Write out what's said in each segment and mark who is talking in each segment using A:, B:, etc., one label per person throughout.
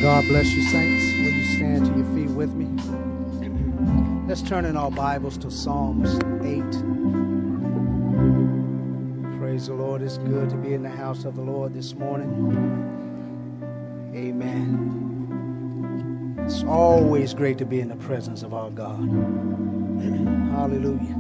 A: God bless you, saints. Will you stand to your feet with me? Let's turn in our Bibles to Psalms 8. Praise the Lord. It's good to be in the house of the Lord this morning. Amen. It's always great to be in the presence of our God. Hallelujah.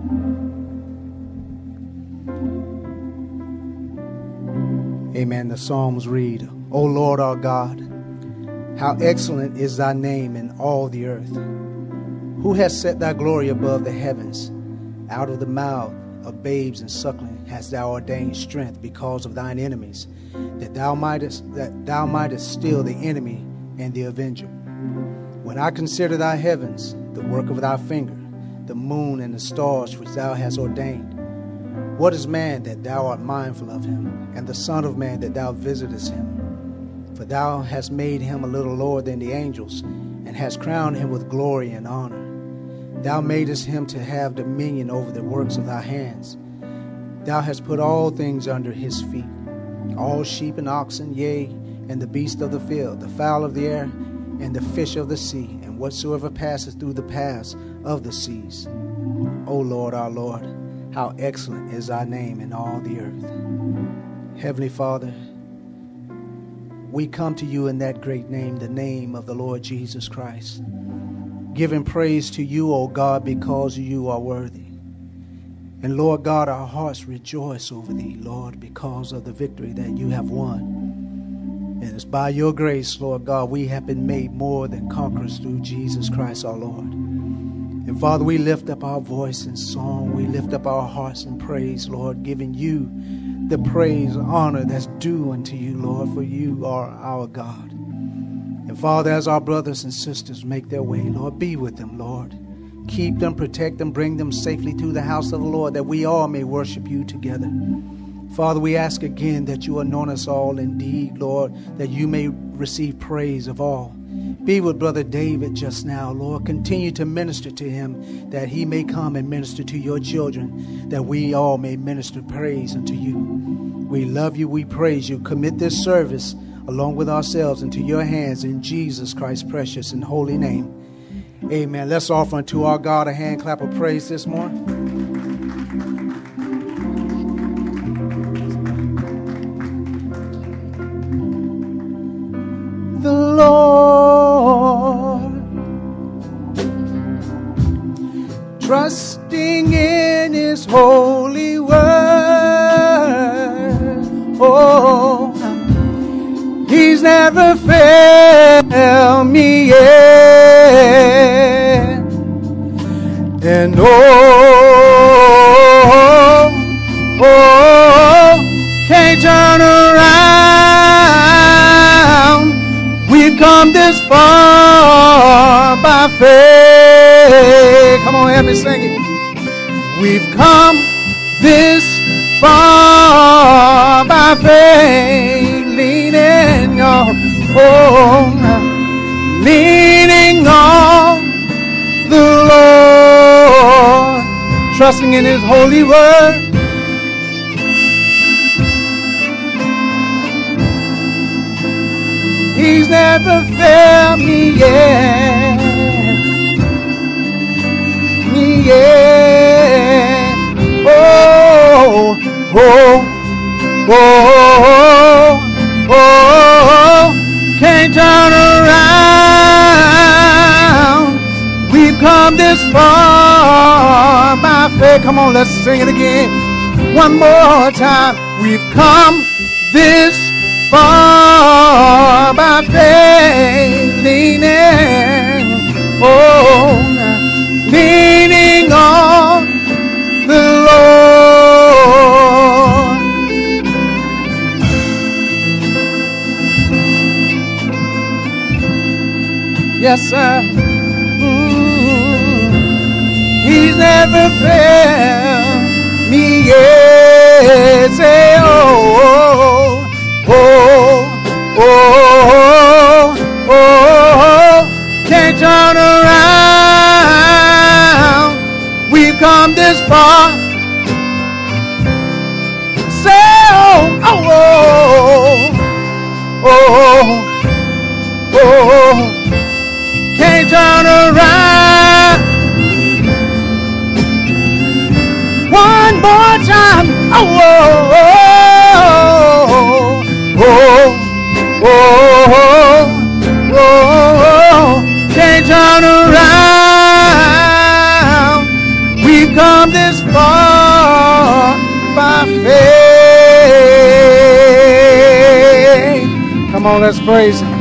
A: Amen. The Psalms read, O Lord our God, how excellent is thy name in all the earth. Who has set thy glory above the heavens? Out of the mouth of babes and suckling hast thou ordained strength because of thine enemies, that thou mightest still the enemy and the avenger. When I consider thy heavens, the work of thy finger, the moon and the stars which thou hast ordained, what is man that thou art mindful of him, and the son of man that thou visitest him? For thou hast made him a little lower than the angels, and hast crowned him with glory and honor. Thou madest him to have dominion over the works of thy hands. Thou hast put all things under his feet, all sheep and oxen, yea, and the beast of the field, the fowl of the air, and the fish of the sea, and whatsoever passeth through the paths of the seas. O Lord, our Lord, how excellent is thy name in all the earth. Heavenly Father, we come to you in that great name, the name of the Lord Jesus Christ, giving praise to you, O God, because you are worthy. And Lord God, our hearts rejoice over thee, Lord, because of the victory that you have won. And it's by your grace, Lord God, we have been made more than conquerors through Jesus Christ our Lord. And Father, we lift up our voice in song. We lift up our hearts in praise, Lord, giving you the praise and honor that's due unto you, Lord, for you are our God. And Father, as our brothers and sisters make their way, Lord, be with them, Lord. Keep them, protect them, bring them safely to the house of the Lord, that we all may worship you together. Father, we ask again that you anoint us all indeed, Lord, that you may receive praise of all. Be with Brother David just now, Lord. Continue to minister to him, that he may come and minister to your children, that we all may minister praise unto you. We love you, we praise you. Commit this service along with ourselves into your hands in Jesus Christ's precious and holy name. Amen. Let's offer unto our God a hand clap of praise this morning. The Lord, trusting in his holy word. Oh, he's never failed me yet. And can't turn around. We've come this far by faith. Come on, help me sing it. We've come this far by faith, leaning on the Lord, trusting in his holy word. He's never failed me yet. Can't turn around. We've come this far by faith. Come on, let's sing it again. One more time. We've come this far by faith, leaning on the Lord. Yes, sir. He's never failed me yet. Say, can't turn around. We've come this far. Say, Come on, let's praise him.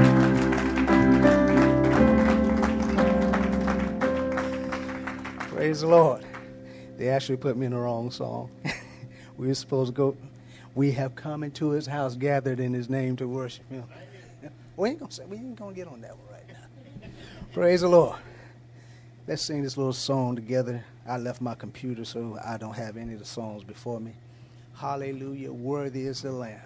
A: Praise the Lord. They actually put me in the wrong song. We were supposed to go, we have come into his house, gathered in his name to worship him. We ain't gonna get on that one right now. Praise the Lord. Let's sing this little song together. I left my computer, so I don't have any of the songs before me. Hallelujah. Worthy is the Lamb.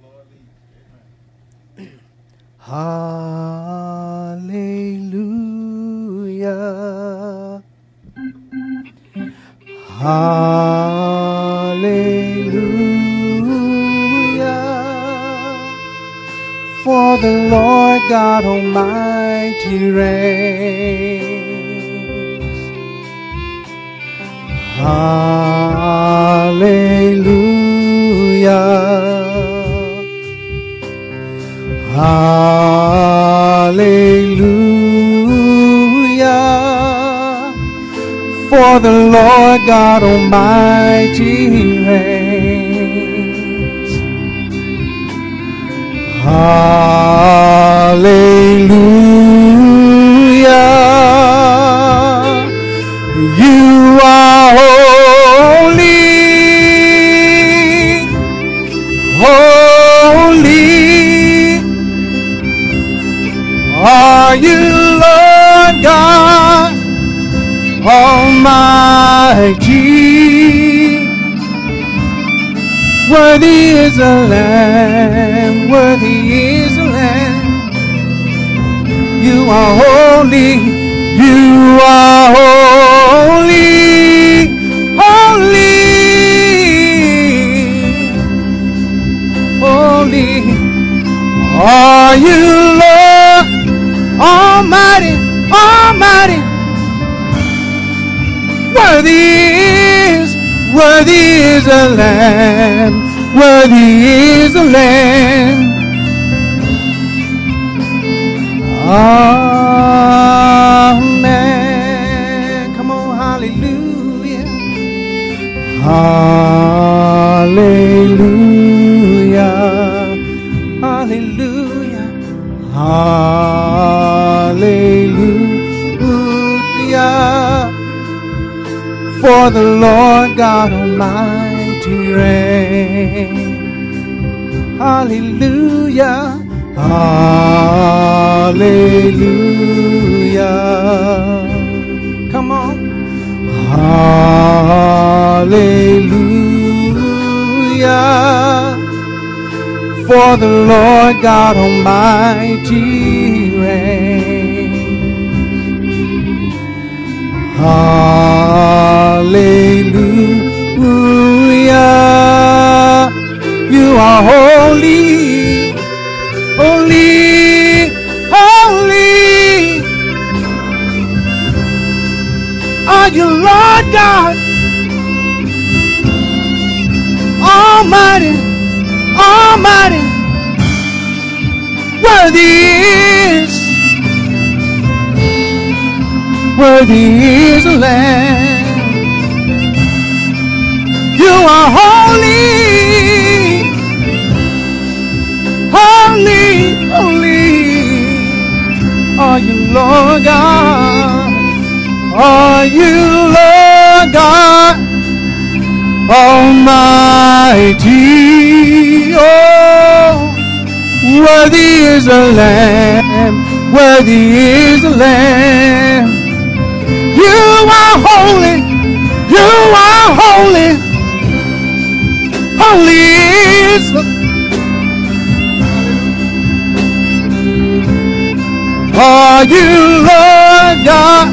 A: Hallelujah. Hallelujah. For the Lord God Almighty reigns. Hallelujah. Hallelujah. For the Lord God Almighty reigns. Hallelujah. You are holy, holy are you, Lord God Almighty. Worthy is the Lamb, worthy is the Lamb. You are holy, you are holy, holy, holy are you, Lord Almighty, Almighty. Worthy is the Lamb, worthy is the Lamb. Amen. Come on, hallelujah. Hallelujah. Hallelujah. Hallelujah. For the Lord God Almighty reigns. Hallelujah. Hallelujah. Come on. Hallelujah. For the Lord God Almighty reigns. Hallelujah. You are holy, holy, holy are you, Lord God Almighty, Almighty. Worthy is the Lamb. You are holy, holy, holy are you, Lord God. Are you, Lord God Almighty? Oh, worthy is the Lamb, worthy is the Lamb. You are holy, you are holy, holy is the Are you, Lord God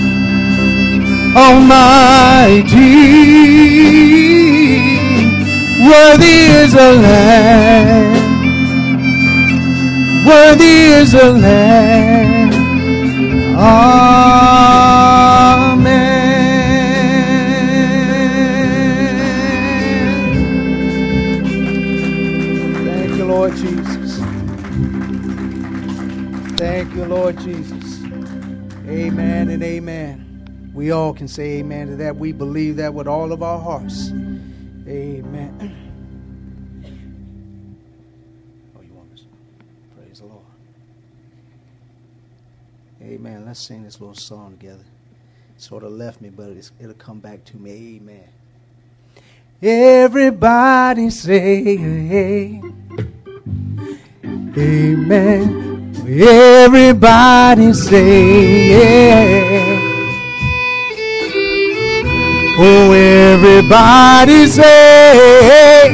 A: Almighty? Worthy is the Lamb, worthy is the Lamb. Amen. Thank you, Lord Jesus. Thank you, Lord Jesus. Amen and amen. We all can say amen to that. We believe that with all of our hearts. Amen. Oh, you want this? Praise the Lord. Amen. Let's sing this little song together. Sort of left me, but it'll come back to me. Amen. Everybody say amen. Everybody say oh, everybody say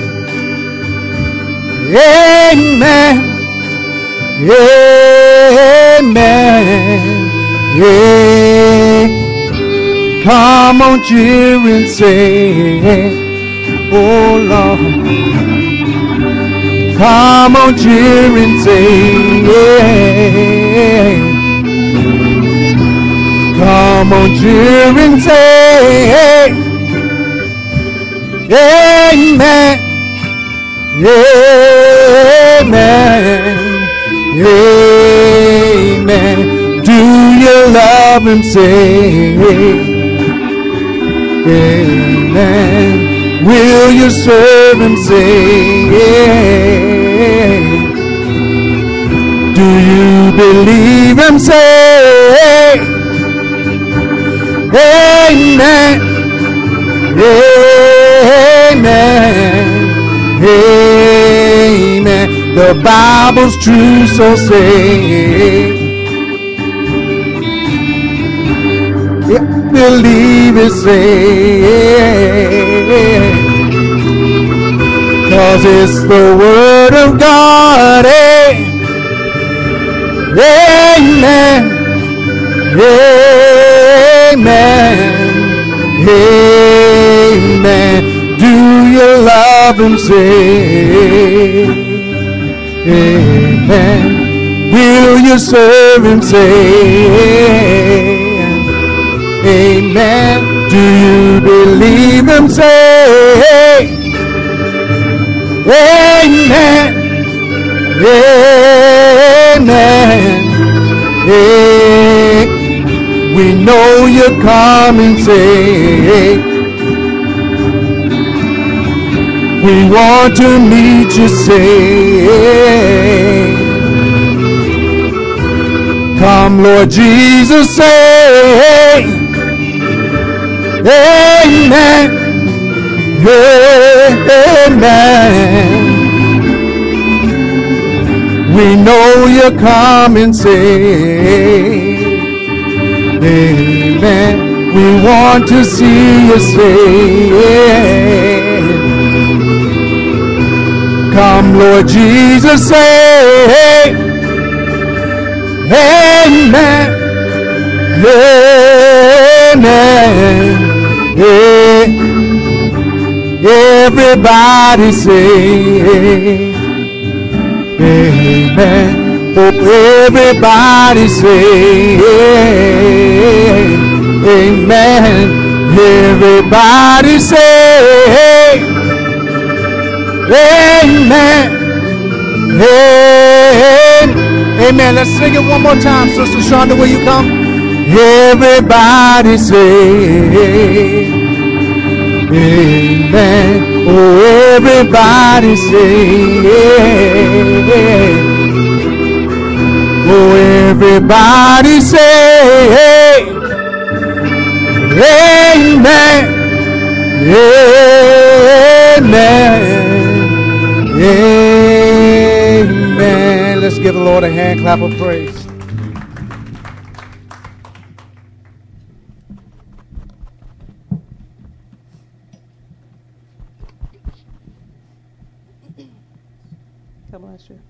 A: amen. Amen. Yeah. Come on, cheer and say, oh Lord. Come on, cheer and say, yeah. Come on, cheer and say, amen. Amen. Amen. Do you love him? Say amen. Will you serve him? Say do you believe him? Say amen. Amen. Amen. The Bible's true, so say believe it, say 'cause it's the word of God. Amen. Amen. Amen. Do you love him? Say amen. Will you serve him? Say amen. Do you believe him? Say amen. Amen. We know you're coming. Say we want to meet you. Say come, Lord Jesus. Say amen. Amen. We know you're coming. Say amen. We want to see you. Say come, Lord Jesus. Say amen. Amen. Everybody say amen. Oh, everybody say amen. Everybody say amen. Amen. Let's sing it one more time, Sister Shonda. Will you come? Everybody say amen. Oh, everybody say oh, everybody say amen. Amen. Amen. Let's give the Lord a hand clap of praise. God bless you.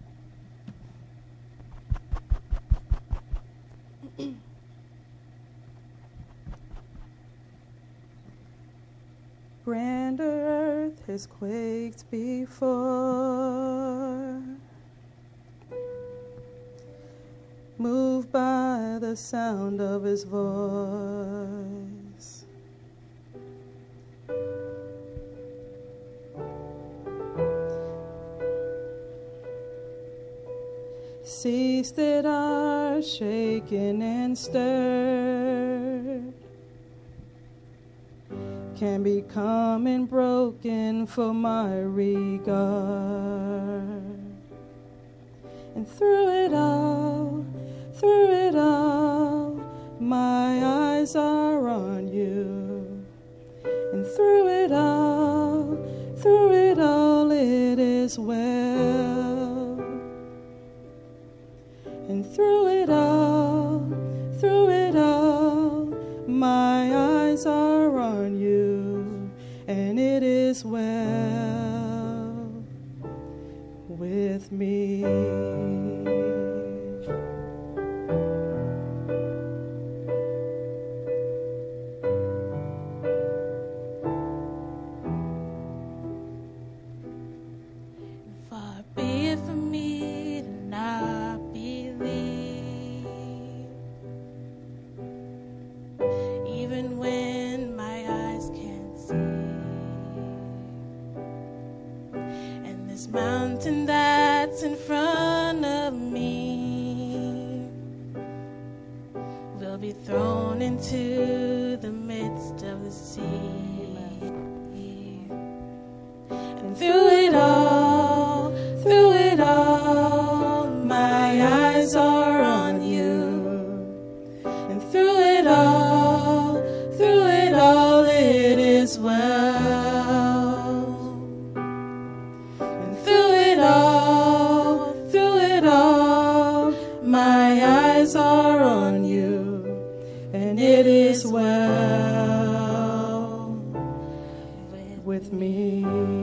B: Grand earth has quaked before, moved by the sound of his voice. Seas that are shaken and stirred can become and broken for my regard. And through well. And through it all, my eyes are on you, and it is well with me.
C: Far be it from me to not believe, even when my eyes can't see. And this mountain that's in front of me will be thrown into the midst of the sea. And through it all, my eyes are on you. And through it all, it is well. And through it all, my eyes are on you, and it is well with me.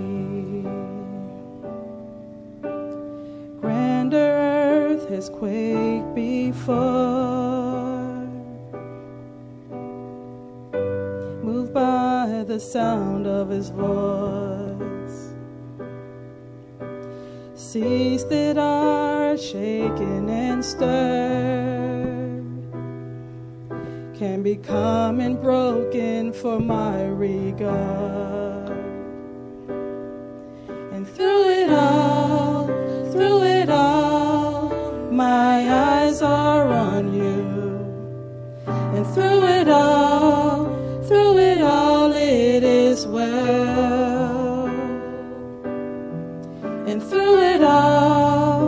C: Grander earth has quaked before, moved by the sound of his voice. Seas that are shaken and stirred can be calm and broken for my regard. And through it all, my eyes are on you. And through it all, it is well. And through it all,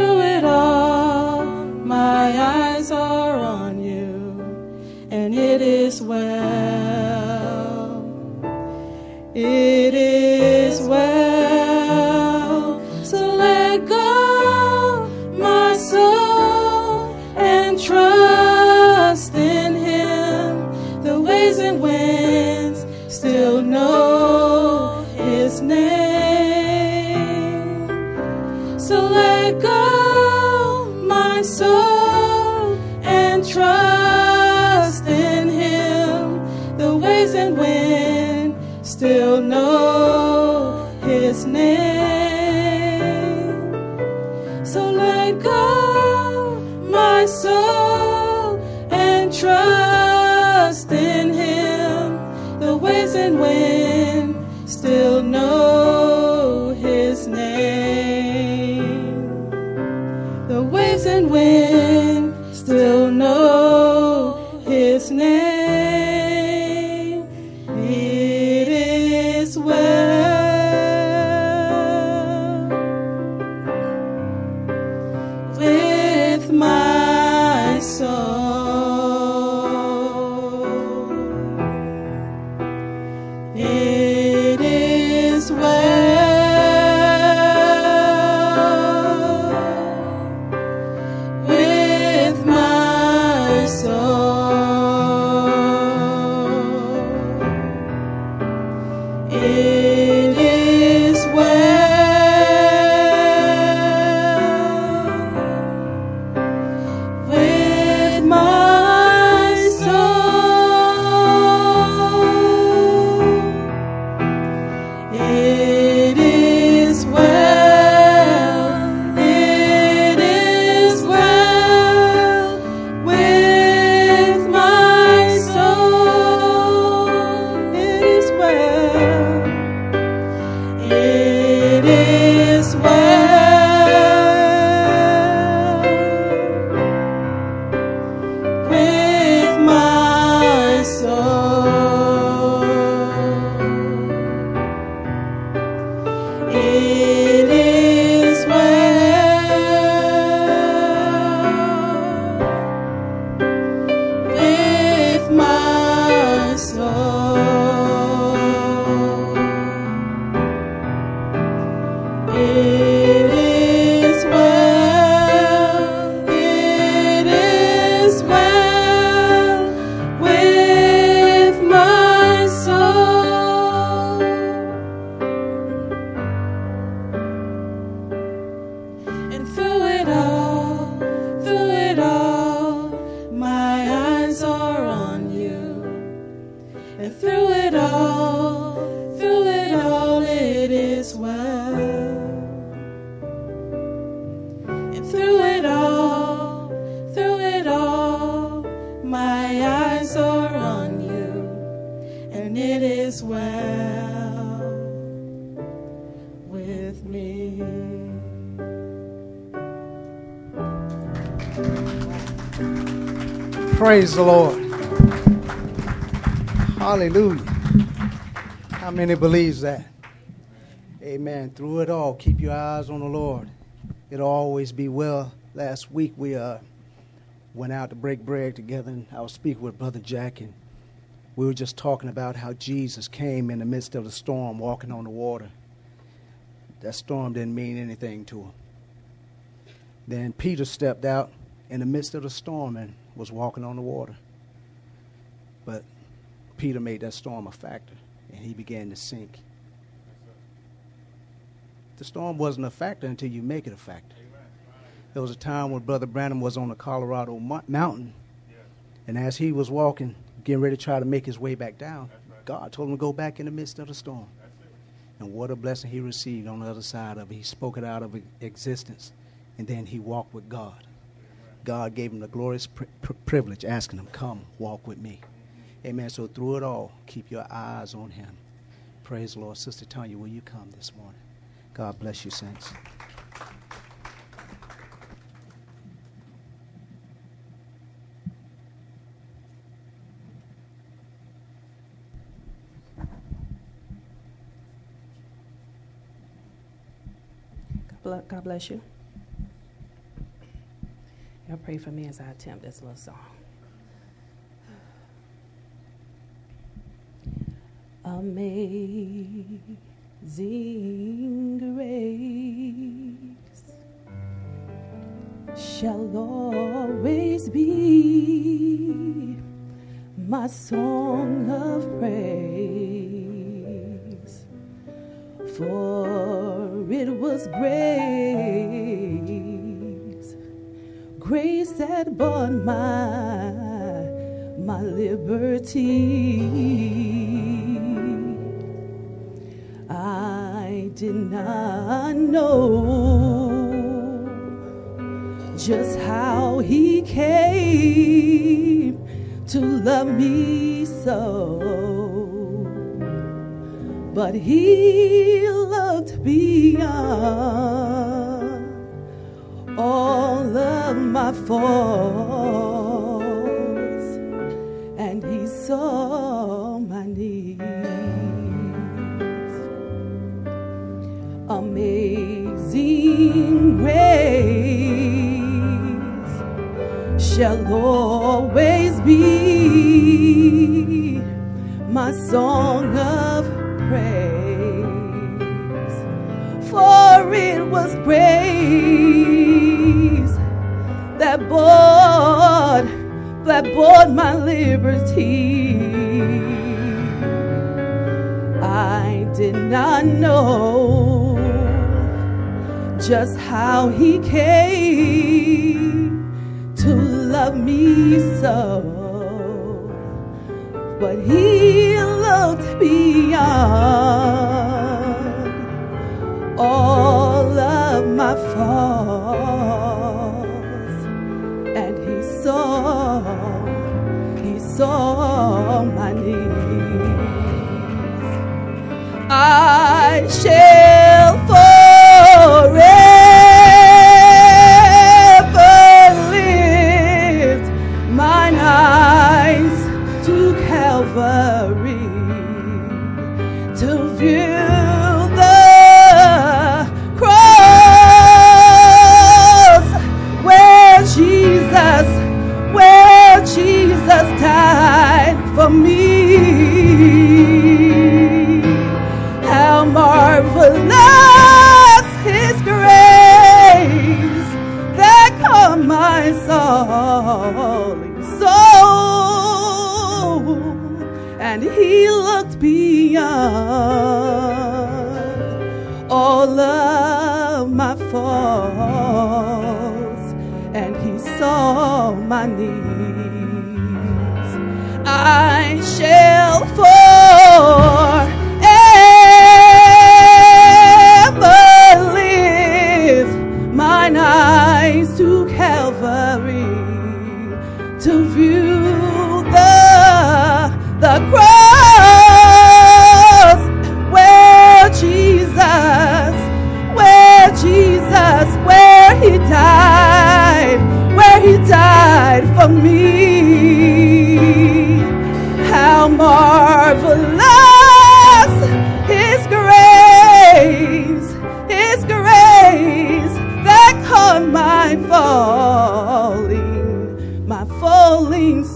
C: my eyes are on you, and it is well. It is well. So let go, my soul, and trust in him. The waves and winds still know his name. So let go, my soul, and trust in him. The waves and wind still know his name. So let go, my soul, and trust in him. The waves and wind still know his name. The waves and wind still know his name. It is well with my soul. It is well with
A: Praise the Lord. Hallelujah. How many believes that? Amen. Through it all, keep your eyes on the Lord. It'll always be well. Last week we went out to break bread together, and I was speaking with Brother Jack, and we were just talking about how Jesus came in the midst of the storm, walking on the water. That storm didn't mean anything to him. Then Peter stepped out in the midst of the storm and was walking on the water. But Peter made that storm a factor, and he began to sink. The storm wasn't a factor until you make it a factor. There was a time when Brother Branham was on the Colorado mountain, and as he was walking, getting ready to try to make his way back down, God told him to go back in the midst of the storm. And what a blessing he received on the other side of it. He spoke it out of existence, and then he walked with God. God gave him the glorious privilege, asking him, come, walk with me. Amen. So through it all, keep your eyes on him. Praise the Lord. Sister Tanya, will you come this morning? God bless you, saints.
D: God bless you. Y'all pray for me as I attempt this little song. Amazing grace shall always be my song of praise, for it was grace that bought my liberty. I did not know just how he came to love me so, but he looked beyond all of my faults, and he saw my needs. Amazing grace shall always be my song of praise, for it was grace that bought my liberty. I did not know just how he came to love me so, but he looked beyond all of my faults, and he saw my needs. I shall forever lift mine eyes to Calvary to view the cross where Jesus died for me. How marvelous his grace that calmed my sorrowing soul, and he looked beyond all of my faults, and he saw my needs. I shall forever lift mine eyes to Calvary to view the cross where he died for me.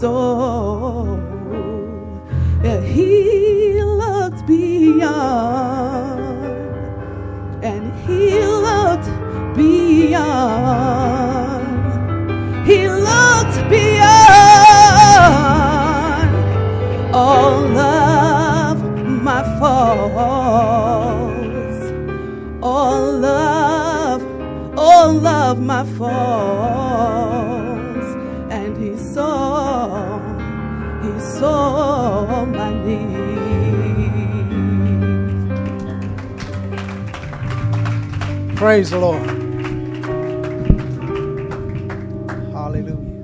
D: soul. Yeah, he looked beyond, and he looked beyond. He looked beyond all of my faults, all of my faults, and he saw my need.
A: Praise the Lord. Hallelujah.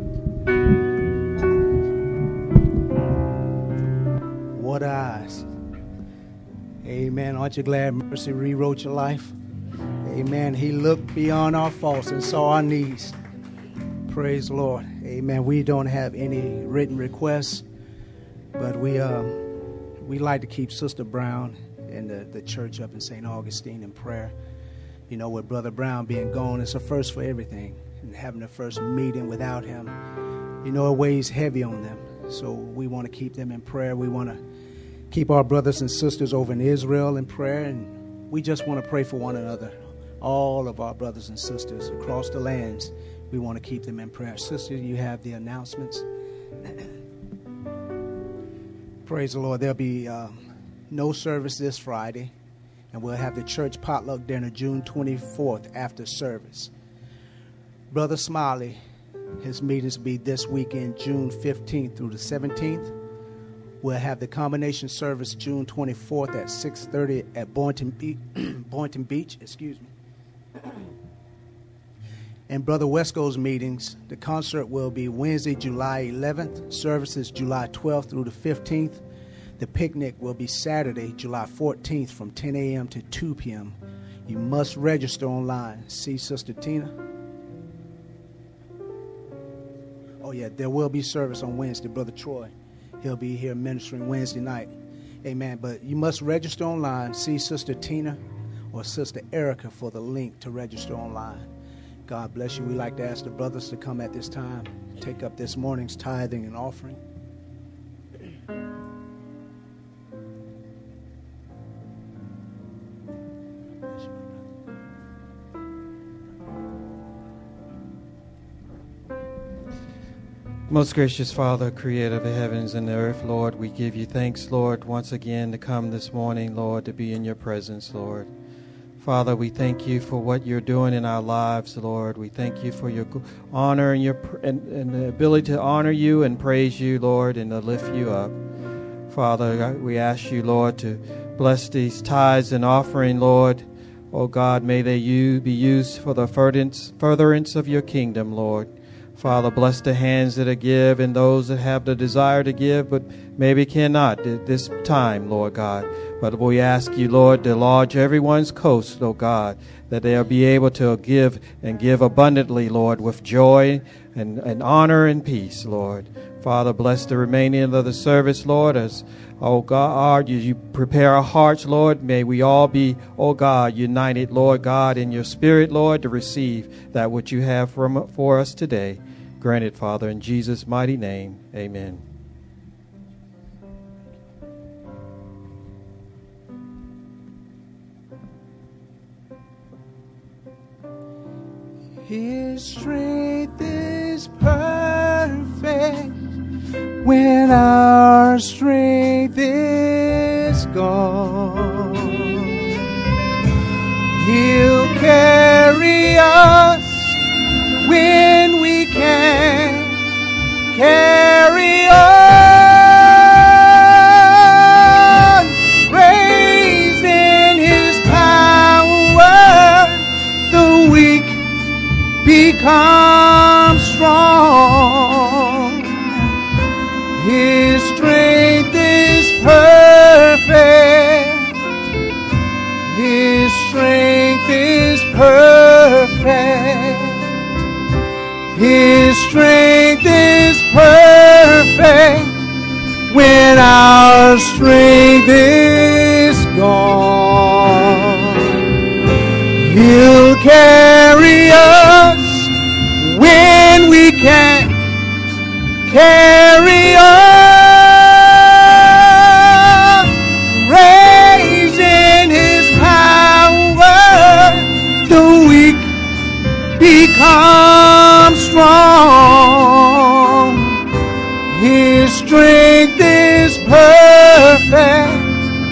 A: What eyes. Amen. Aren't you glad mercy rewrote your life? Amen. He looked beyond our faults and saw our needs. Praise the Lord. Amen. We don't have any written requests, but we like to keep Sister Brown and the church up in St. Augustine in prayer. You know, with Brother Brown being gone, it's a first for everything. And having the first meeting without him, you know, it weighs heavy on them. So we want to keep them in prayer. We want to keep our brothers and sisters over in Israel in prayer. And we just want to pray for one another. All of our brothers and sisters across the lands, we want to keep them in prayer. Sister, you have the announcements. Praise the Lord. There'll be no service this Friday, and we'll have the church potluck dinner June 24th after service. Brother Smiley, his meetings will be this weekend, June 15th through the 17th. We'll have the combination service June 24th at 6:30 at Boynton Beach. And Brother Wesco's meetings, the concert will be Wednesday, July 11th. Services July 12th through the 15th. The picnic will be Saturday, July 14th from 10 a.m. to 2 p.m. You must register online. See Sister Tina. Oh, yeah, there will be service on Wednesday. Brother Troy, he'll be here ministering Wednesday night. Amen. But you must register online. See Sister Tina or Sister Erica for the link to register online. God bless you. We like to ask the brothers to come at this time, take up this morning's tithing and offering.
E: Most gracious Father, creator of the heavens and the earth, Lord, we give you thanks, Lord, once again to come this morning, Lord, to be in your presence, Lord. Father, we thank you for what you're doing in our lives, Lord. We thank you for your honor and and the ability to honor you and praise you, Lord, and to lift you up. Father, we ask you, Lord, to bless these tithes and offering, Lord. Oh God, may they be used for the furtherance of your kingdom, Lord. Father, bless the hands that give and those that have the desire to give, but maybe cannot at this time, Lord God. But we ask you, Lord, to enlarge everyone's coast, Lord God, that they'll be able to give and give abundantly, Lord, with joy and honor and peace, Lord. Father, bless the remaining of the service, Lord, as, oh God, you prepare our hearts, Lord. May we all be, oh God, united, Lord God, in your spirit, Lord, to receive that which you have for us today. Grant it, Father, in Jesus' mighty name. Amen.
A: His strength is perfect when our strength is gone. He'll carry us when we can't carry on. Praise in his power, the weak become strong. His strength is perfect. His strength is perfect. His strength is perfect when our strength is gone. He'll carry us when we can't carry become strong. His strength is perfect.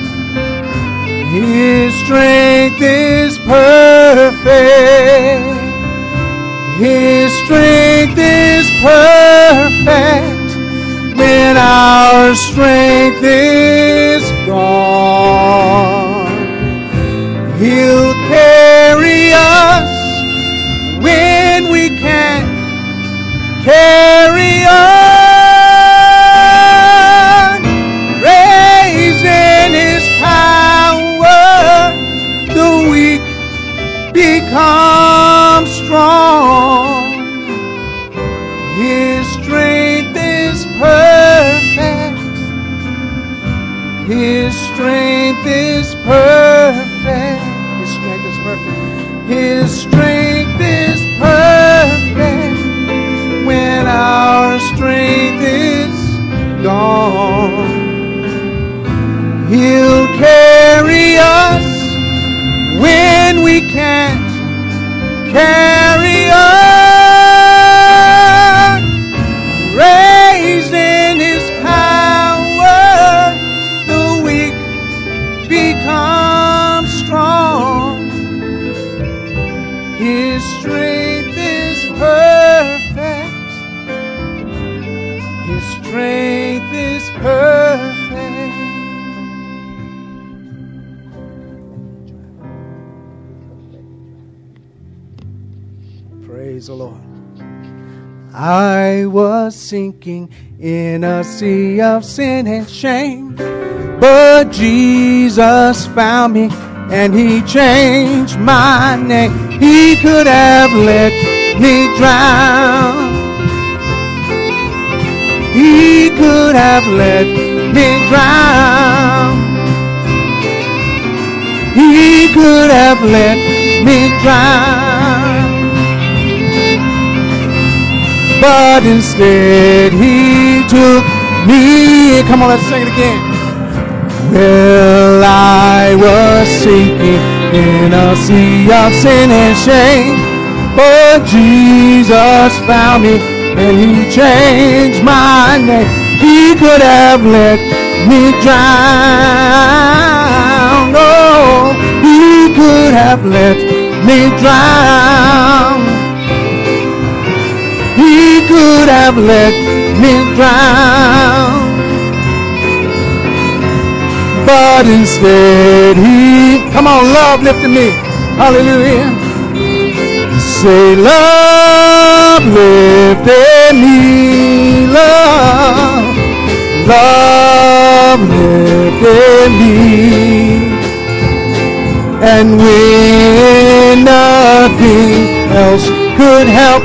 A: His strength is perfect. His strength is perfect when our strength is gone. He'll carry us when we can't carry on. Raising His power, the weak become strong. His strength is perfect. His strength is perfect. His strength is perfect. His strength is perfect when our strength is gone. He'll carry us when we can't carry on. Raised in His power, the weak become strong. His strength is perfect. His strength is perfect. Praise the Lord. I was sinking in a sea of sin and shame, but Jesus found me and He changed my name. He could have let me drown. He could have let me drown. He could have let me drown. But instead He took me. Come on, let's sing it again. Well, I was sinking in a sea of sin and shame, but Jesus found me and He changed my name. He could have let me drown. Oh, He could have let me drown. He could have let me drown. But instead He, come on, love lifted me. Hallelujah. Say, love lifted me. Love, love lifted me. And when nothing else could help,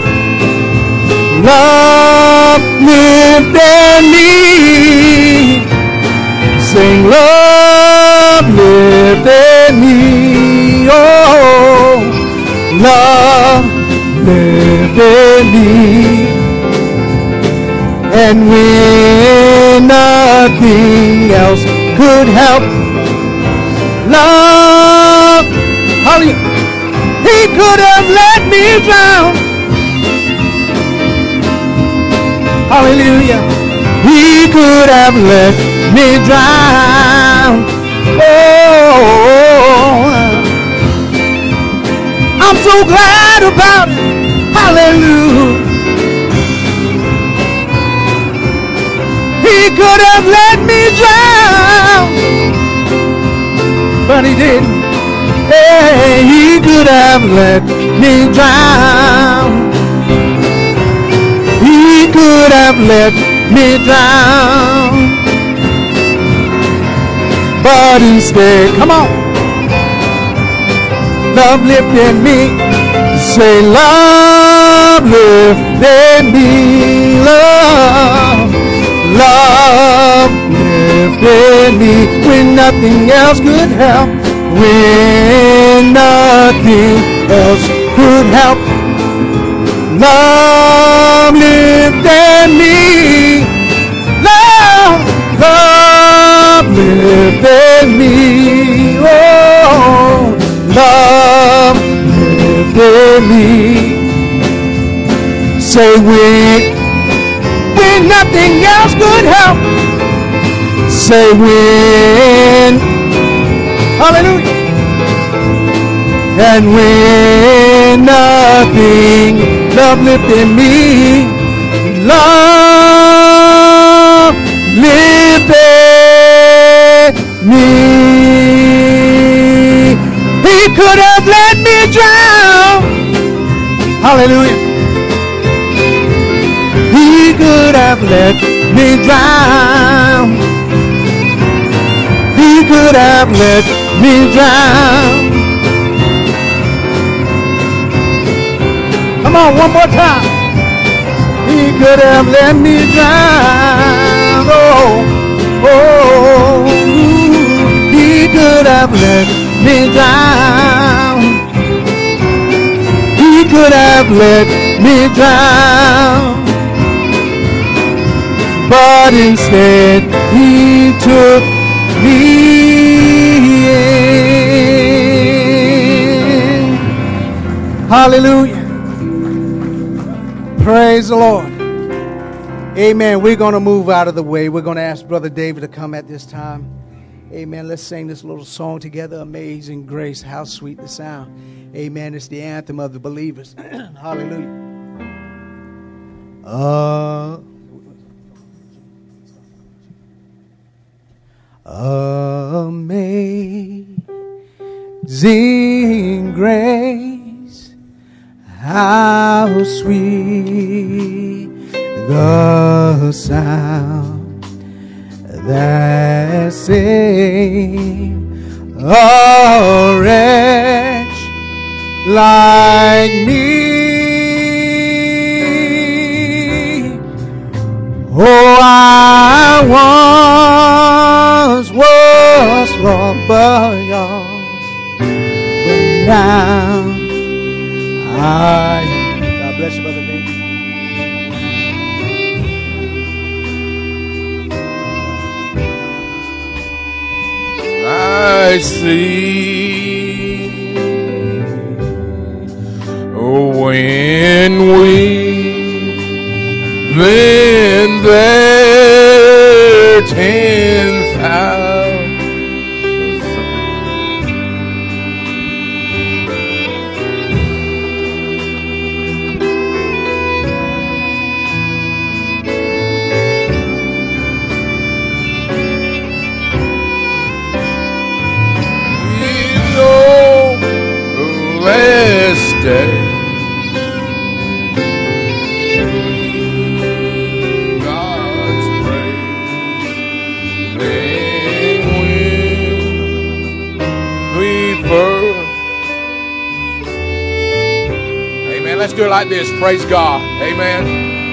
A: love lifted me. Sing, love lifted me. Oh, love lifted me. And when nothing else could help, love, hallelujah, He could have let me drown. Hallelujah. He could have let me drown. Oh, I'm so glad about it. Hallelujah. He could have let me drown, but He didn't. Hey, He could have let me drown. He could have let me drown, but instead, come on, love lifted me. Say, love lifted me. Love, love lifted me when nothing else could help. When nothing else could help, love lifted me. Love, love lifted me. Oh, love lifted me. Say when nothing else could help. Say when, hallelujah. And when nothing, love lifted me, love lifted me. He could have let me drown, hallelujah. He could have let me drown. He could have let me drown. Come on, one more time. He could have let me drown. Oh, oh, he could have let me drown. He could have let me drown. But instead, he took me in. Hallelujah. Praise the Lord. Amen. We're going to move out of the way. We're going to ask Brother David to come at this time. Amen. Let's sing this little song together. Amazing Grace. How sweet the sound. Amen. It's the anthem of the believers. Hallelujah. Amazing grace, how sweet the sound that saved a wretch like me. Oh, I once was lost, but now I. God bless you, Brother David.
F: I see when we've been there 10,000. Day. God's praise. Then when we first. Amen. Let's do it like this. Praise God. Amen.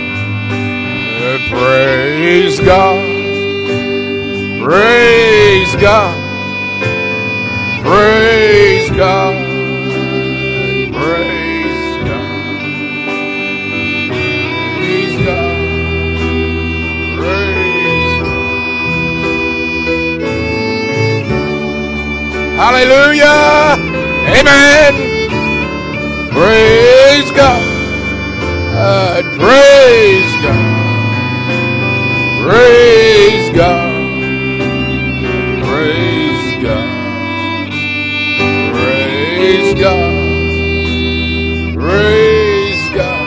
F: Praise God. Praise God. Praise God. Hallelujah. Amen. Praise God. Praise God. Praise God. Praise God. Praise God. Praise God.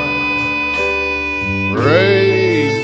F: Praise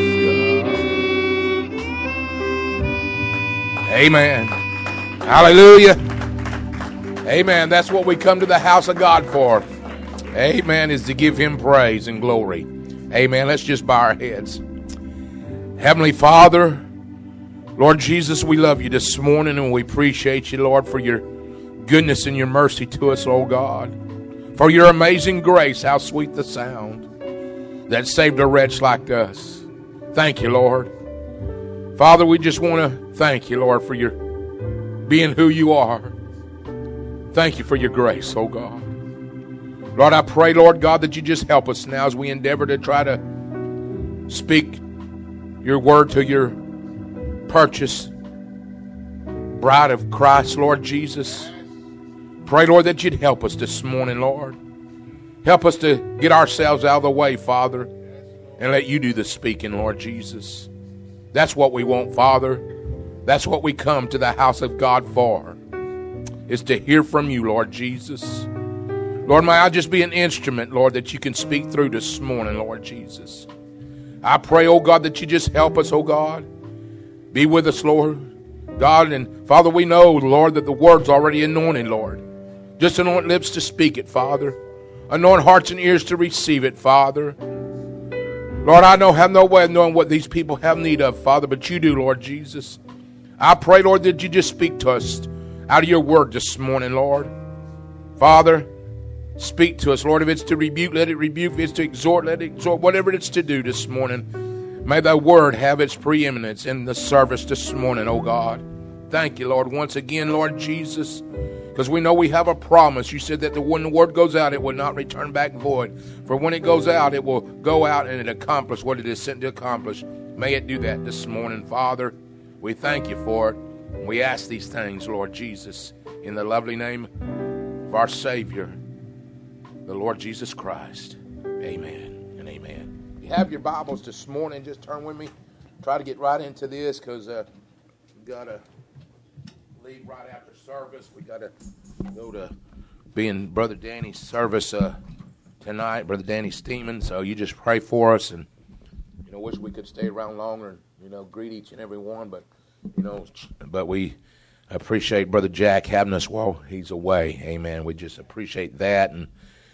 F: God. Amen. Hallelujah. Amen. That's what we come to the house of God for. Amen. Is to give Him praise and glory. Amen. Let's just bow our heads. Heavenly Father, Lord Jesus, we love you this morning and we appreciate you, Lord, for your goodness and your mercy to us, oh God. For your amazing grace, how sweet the sound that saved a wretch like us. Thank you, Lord. Father, we just want to thank you, Lord, for your being who you are. Thank you for your grace, oh God. Lord, I pray, Lord God, that you just help us now as we endeavor to try to speak your word to your purchased bride of Christ, Lord Jesus. Pray, Lord, that you'd help us this morning, Lord. Help us to get ourselves out of the way, Father, and let you do the speaking, Lord Jesus. That's what we want, Father. That's what we come to the house of God for, is to hear from you, Lord Jesus. Lord, may I just be an instrument, Lord, that you can speak through this morning, Lord Jesus. I pray, oh God, that you just help us, oh God. Be with us, Lord. God, and Father, we know, Lord, that the word's already anointed, Lord. Just anoint lips to speak it, Father. Anoint hearts and ears to receive it, Father. Lord, I have no way of knowing what these people have need of, Father, but you do, Lord Jesus. I pray, Lord, that you just speak to us out of your word this morning, Lord. Father, speak to us, Lord. If it's to rebuke, let it rebuke. If it's to exhort, let it exhort. Whatever it's to do this morning, may thy word have its preeminence in the service this morning, oh God. Thank you, Lord, once again, Lord Jesus, because we know we have a promise. You said that when the word goes out, it will not return back void. For when it goes out, it will go out and it accomplish what it is sent to accomplish. May it do that this morning, Father. We thank you for it. We ask these things, Lord Jesus, in the lovely name of our Savior, the Lord Jesus Christ. Amen and amen. If you have your Bibles this morning, just turn with me. Try to get right into this because we've got to leave right after service. We got to go to be in Brother Danny's service tonight, Brother Danny Steeman. So you just pray for us, and wish we could stay around longer and greet each and every one. But we appreciate Brother Jack having us while he's away. Amen. We just appreciate that, and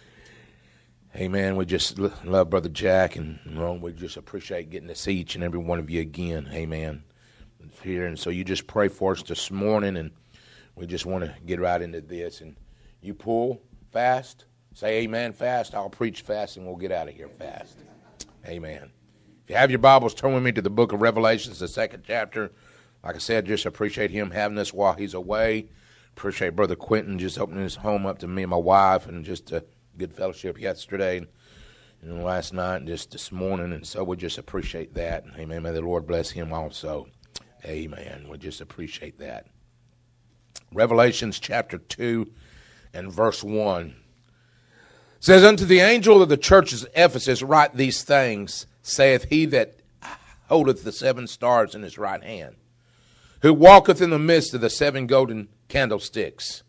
F: amen. We just love Brother Jack, and we just appreciate getting to see each and every one of you again. Amen. Here, and so you just pray for us this morning, and we just want to get right into this. And you pull fast, say amen fast. I'll preach fast, and we'll get out of here fast. Amen. If you have your Bibles, turn with me to the book of Revelations, the 2nd chapter. Like I said, just appreciate him having us while he's away. Appreciate Brother Quentin just opening his home up to me and my wife, and just a good fellowship yesterday and last night and just this morning. And so we just appreciate that. Amen. May the Lord bless him also. Amen. We just appreciate that. Revelations chapter 2 and verse 1 says, Unto the angel of the churches of Ephesus write these things, saith he that holdeth the 7 stars in his right hand, who walketh in the midst of the 7 golden candlesticks.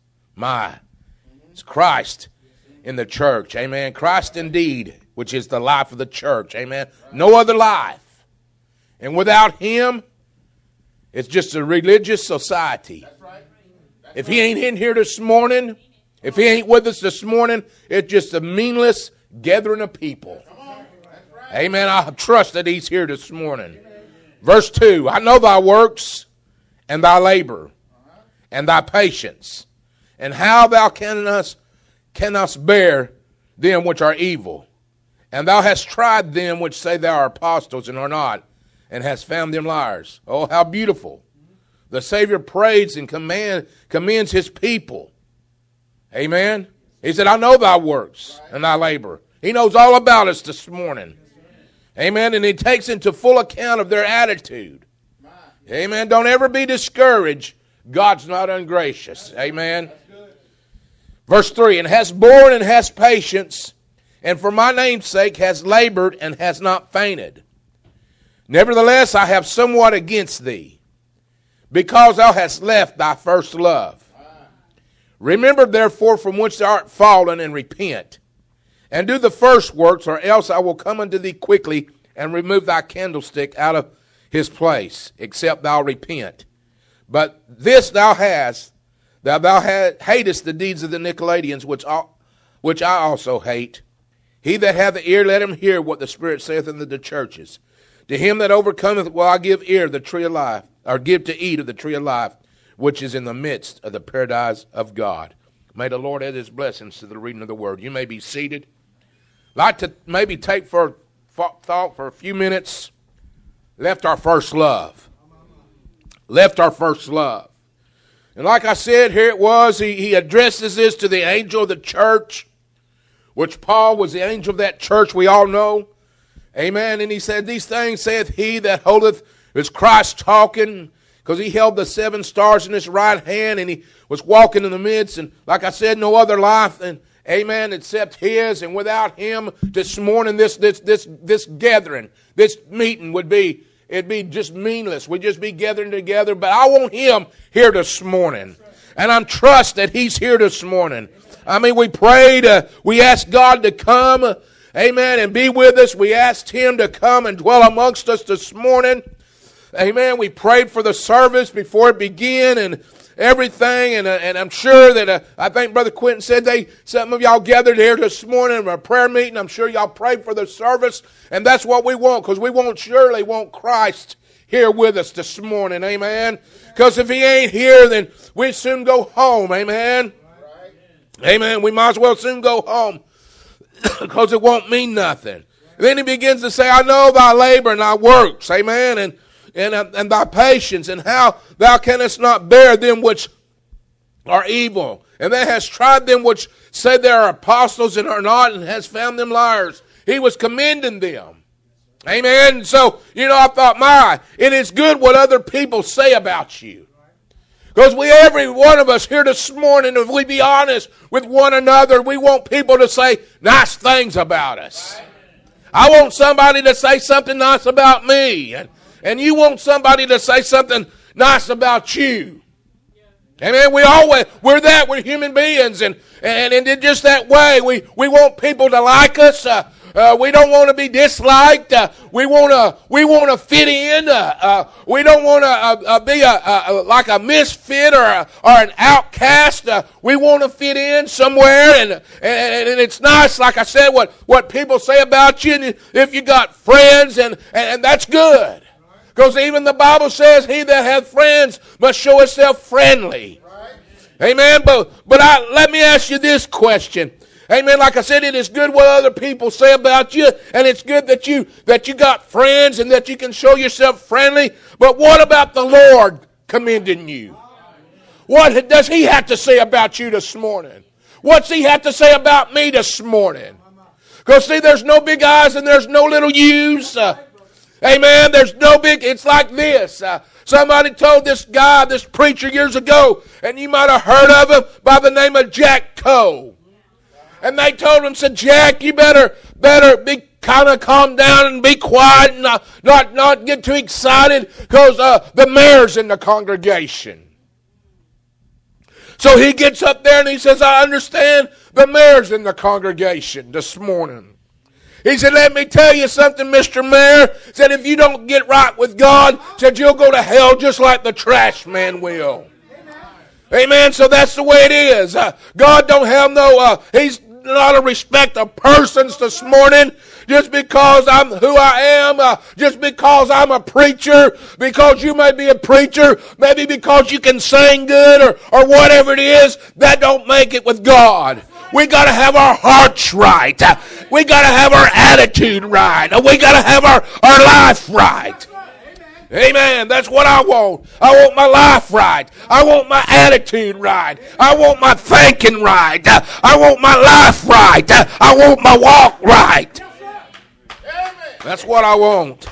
F: It's Christ in the church. Amen. Christ indeed, which is the life of the church. Amen. No other life. And without him, it's just a religious society. If he ain't in here this morning, if he ain't with us this morning, it's just a meaningless gathering of people. Amen. I trust that he's here this morning. Verse 2, I know thy works and thy labor and thy patience, and how thou canst bear them which are evil. And thou hast tried them which say thou art apostles and are not, and hast found them liars. Oh, how beautiful. The Savior prays and commends his people. Amen. He said, I know thy works and thy labor. He knows all about us this morning. Amen. And he takes into full account of their attitude. Amen. Don't ever be discouraged. God's not ungracious. Amen. Verse 3, and hast borne and hast patience, and for my name's sake hast labored and hast not fainted. Nevertheless, I have somewhat against thee, because thou hast left thy first love. Remember therefore from which thou art fallen, and repent, and do the first works, or else I will come unto thee quickly, and remove thy candlestick out of his place, except thou repent. But this thou hast, that thou hatest the deeds of the Nicolaitans, which I also hate. He that hath the ear, let him hear what the Spirit saith unto the churches. To him that overcometh will I give ear the tree of life, or give to eat of the tree of life, which is in the midst of the paradise of God. May the Lord add his blessings to the reading of the word. You may be seated. I'd like to maybe take for thought for a few minutes. Left our first love. Left our first love. And like I said, here it was. He addresses this to the angel of the church, which Paul was the angel of that church, we all know. Amen. And he said, these things saith he that holdeth, is Christ talking, because he held the 7 stars in his right hand, and he was walking in the midst, and like I said, no other life amen, except his. And without him this morning, this gathering, this meeting it'd be just meaningless. We'd just be gathering together. But I want him here this morning. And I'm trust that he's here this morning. I mean, we prayed, we asked God to come, amen, and be with us. We asked him to come and dwell amongst us this morning. Amen. We prayed for the service before it began and everything. And I'm sure that, I think Brother Quentin said some of y'all gathered here this morning for a prayer meeting. I'm sure y'all prayed for the service. And that's what we want, because we surely want Christ here with us this morning. Amen. Because if he ain't here, then we soon go home. Amen. Amen. We might as well soon go home, because it won't mean nothing. And then he begins to say, I know thy labor and thy works. Amen. And thy patience, and how thou canst not bear them which are evil. And thou hast tried them which say they are apostles and are not, and hast found them liars. He was commending them. Amen. So, I thought, it is good what other people say about you. Because every one of us here this morning, if we be honest with one another, we want people to say nice things about us. I want somebody to say something nice about me. And you want somebody to say something nice about you. Amen. We're human beings. And in just that way, we want people to like us. We don't want to be disliked. We want to fit in. We don't want to be like a misfit or an outcast. We want to fit in somewhere, and it's nice, like I said, what people say about you. And if you got friends, and that's good, because even the Bible says, "He that hath friends must show himself friendly." Right. Amen. But let me ask you this question. Amen. Like I said, it is good what other people say about you, and it's good that you got friends and that you can show yourself friendly. But what about the Lord commending you? What does he have to say about you this morning? What's he have to say about me this morning? Because see, there's no big I's and there's no little U's. Amen. There's no big, it's like this. Somebody told this preacher years ago, and you might have heard of him by the name of Jack Coe. And they told him, said, Jack, you better be kind of calm down and be quiet and not get too excited, because the mayor's in the congregation. So he gets up there and he says, I understand the mayor's in the congregation this morning. He said, let me tell you something, Mr. Mayor. Said, if you don't get right with God, said, you'll go to hell just like the trash man will. Amen. So that's the way it is. God don't have he's not a respect of persons this morning. Just because I'm who I am, just because I'm a preacher, because you may be a preacher, maybe because you can sing good or whatever it is, that don't make it with God. We got to have our hearts right. We got to have our attitude right. We got to have our life right. Amen. That's what I want. I want my life right. I want my attitude right. I want my thinking right. I want my life right. I want my walk right. That's what I want.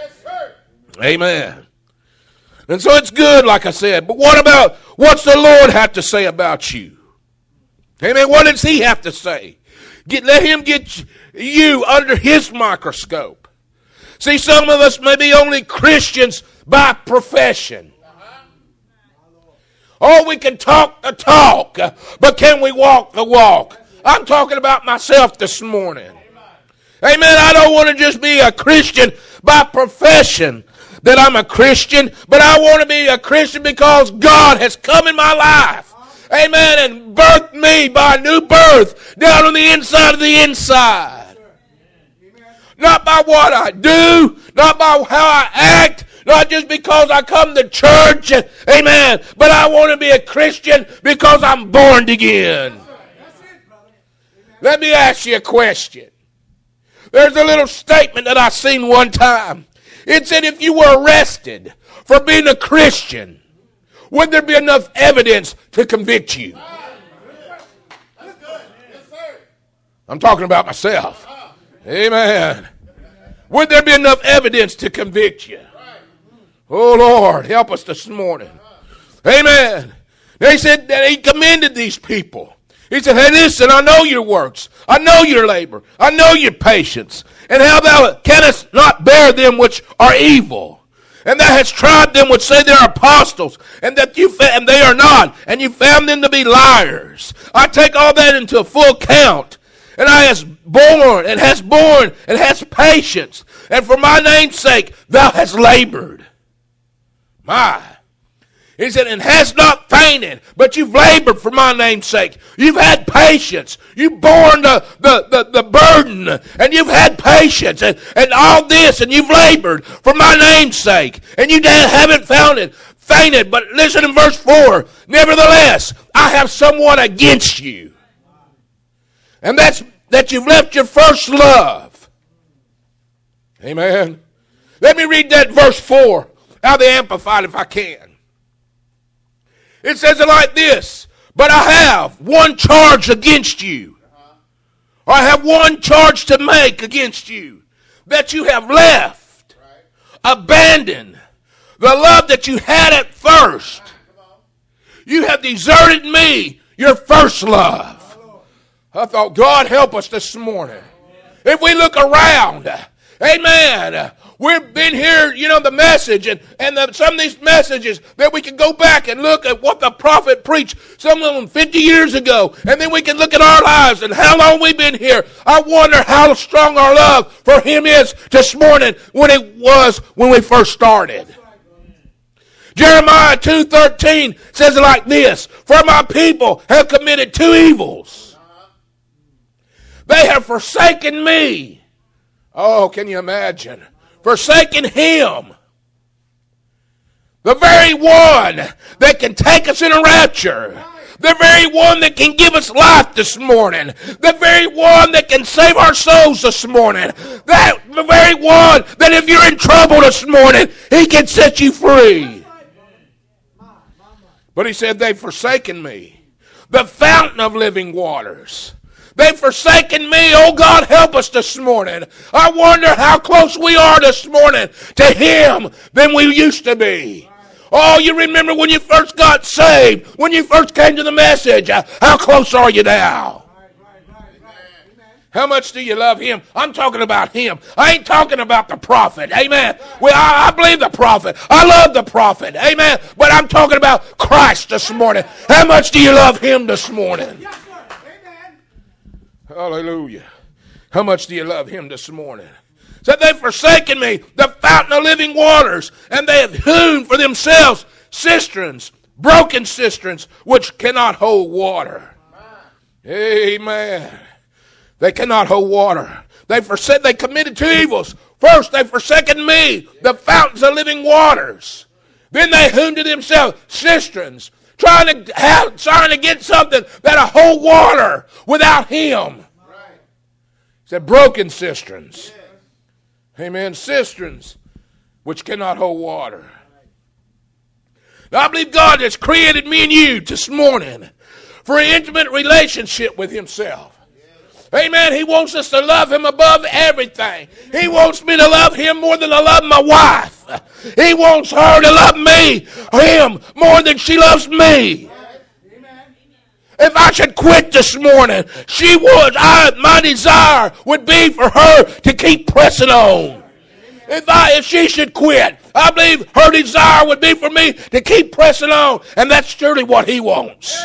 F: Amen. And so it's good, like I said. But what's the Lord have to say about you? Amen. What does he have to say? Let him get you under his microscope. See, some of us may be only Christians by profession. Oh, we can talk the talk, but can we walk the walk? I'm talking about myself this morning. Amen. I don't want to just be a Christian by profession that I'm a Christian, but I want to be a Christian because God has come in my life. Amen. And birthed me by a new birth down on the inside of the inside. Not by what I do, not by how I act, not just because I come to church. Amen. But I want to be a Christian because I'm born again. Let me ask you a question. There's a little statement that I seen one time. It said, if you were arrested for being a Christian, would there be enough evidence to convict you? I'm talking about myself. Amen. Would there be enough evidence to convict you? Oh, Lord, help us this morning. Amen. They said that he commended these people. He said, hey, listen, I know your works. I know your labor. I know your patience. And how thou canst not bear them which are evil. And thou hast tried them which say they are apostles, and that and they are not, and you found them to be liars. I take all that into full account. And I hast borne, and hast patience. And for my name's sake, thou hast labored. My. He said, and hast not fainted, but you've labored for my name's sake. You've had patience. You've borne the burden, and you've had patience, and all this, and you've labored for my name's sake. And you haven't fainted. But listen in verse 4. Nevertheless, I have somewhat against you. And that's that you've left your first love. Amen. Let me read that verse 4 out of the Amplified if I can. It says it like this. But I have one charge against you. Or I have one charge to make against you. That you have left, abandoned the love that you had at first. You have deserted me, your first love. I thought, God help us this morning. If we look around, amen, we've been here, the message, and some of these messages that we can go back and look at what the prophet preached, some of them 50 years ago, and then we can look at our lives and how long we've been here. I wonder how strong our love for Him is this morning when it was when we first started. Jeremiah 2:13 says it like this, for my people have committed two evils. They have forsaken me. Oh, can you imagine? Forsaken Him. The very one that can take us in a rapture. The very one that can give us life this morning. The very one that can save our souls this morning. The very one that if you're in trouble this morning, He can set you free. But He said, they've forsaken me. The fountain of living waters. They've forsaken me. Oh, God, help us this morning. I wonder how close we are this morning to Him than we used to be. Oh, you remember when you first got saved, when you first came to the message. How close are you now? How much do you love Him? I'm talking about Him. I ain't talking about the prophet. Amen. Well, I believe the prophet. I love the prophet. Amen. But I'm talking about Christ this morning. How much do you love Him this morning? Hallelujah. How much do you love Him this morning? Said they've forsaken me, the fountain of living waters, and they have hewn for themselves cisterns, broken cisterns, which cannot hold water. Amen. They cannot hold water. They committed two evils. First, they've forsaken me, the fountains of living waters. Then they hewn to themselves cisterns, trying to get something that'll hold water without Him. He said broken cisterns. Amen. Cisterns which cannot hold water. Now I believe God has created me and you this morning for an intimate relationship with Himself. Amen. He wants us to love Him above everything. He wants me to love Him more than I love my wife. He wants her to love Him more than she loves me. If I should quit this morning, my desire would be for her to keep pressing on. If she should quit, I believe her desire would be for me to keep pressing on. And that's surely what He wants.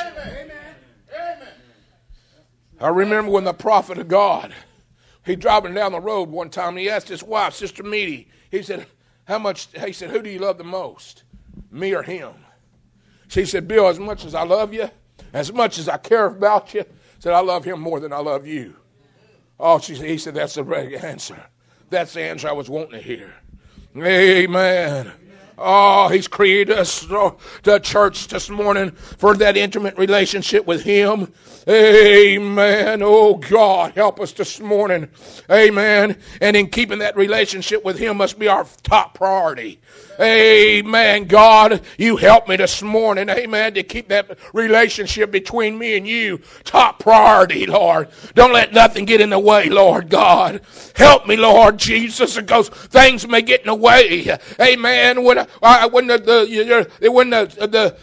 F: I remember when the prophet of God, he driving down the road one time, and he asked his wife, Sister Meady, he said, who do you love the most? Me or Him? She said, Bill, as much as I love you, as much as I care about you, said, I love Him more than I love you. Oh, he said, that's the right answer. That's the answer I was wanting to hear. Amen. Oh, He's created us, the church this morning, for that intimate relationship with Him. Amen. Oh, God, help us this morning. Amen. And in keeping that relationship with Him must be our top priority. Amen. God, you help me this morning, amen, to keep that relationship between me and you top priority, Lord. Don't let nothing get in the way, Lord God. Help me, Lord Jesus, because things may get in the way. Amen. When the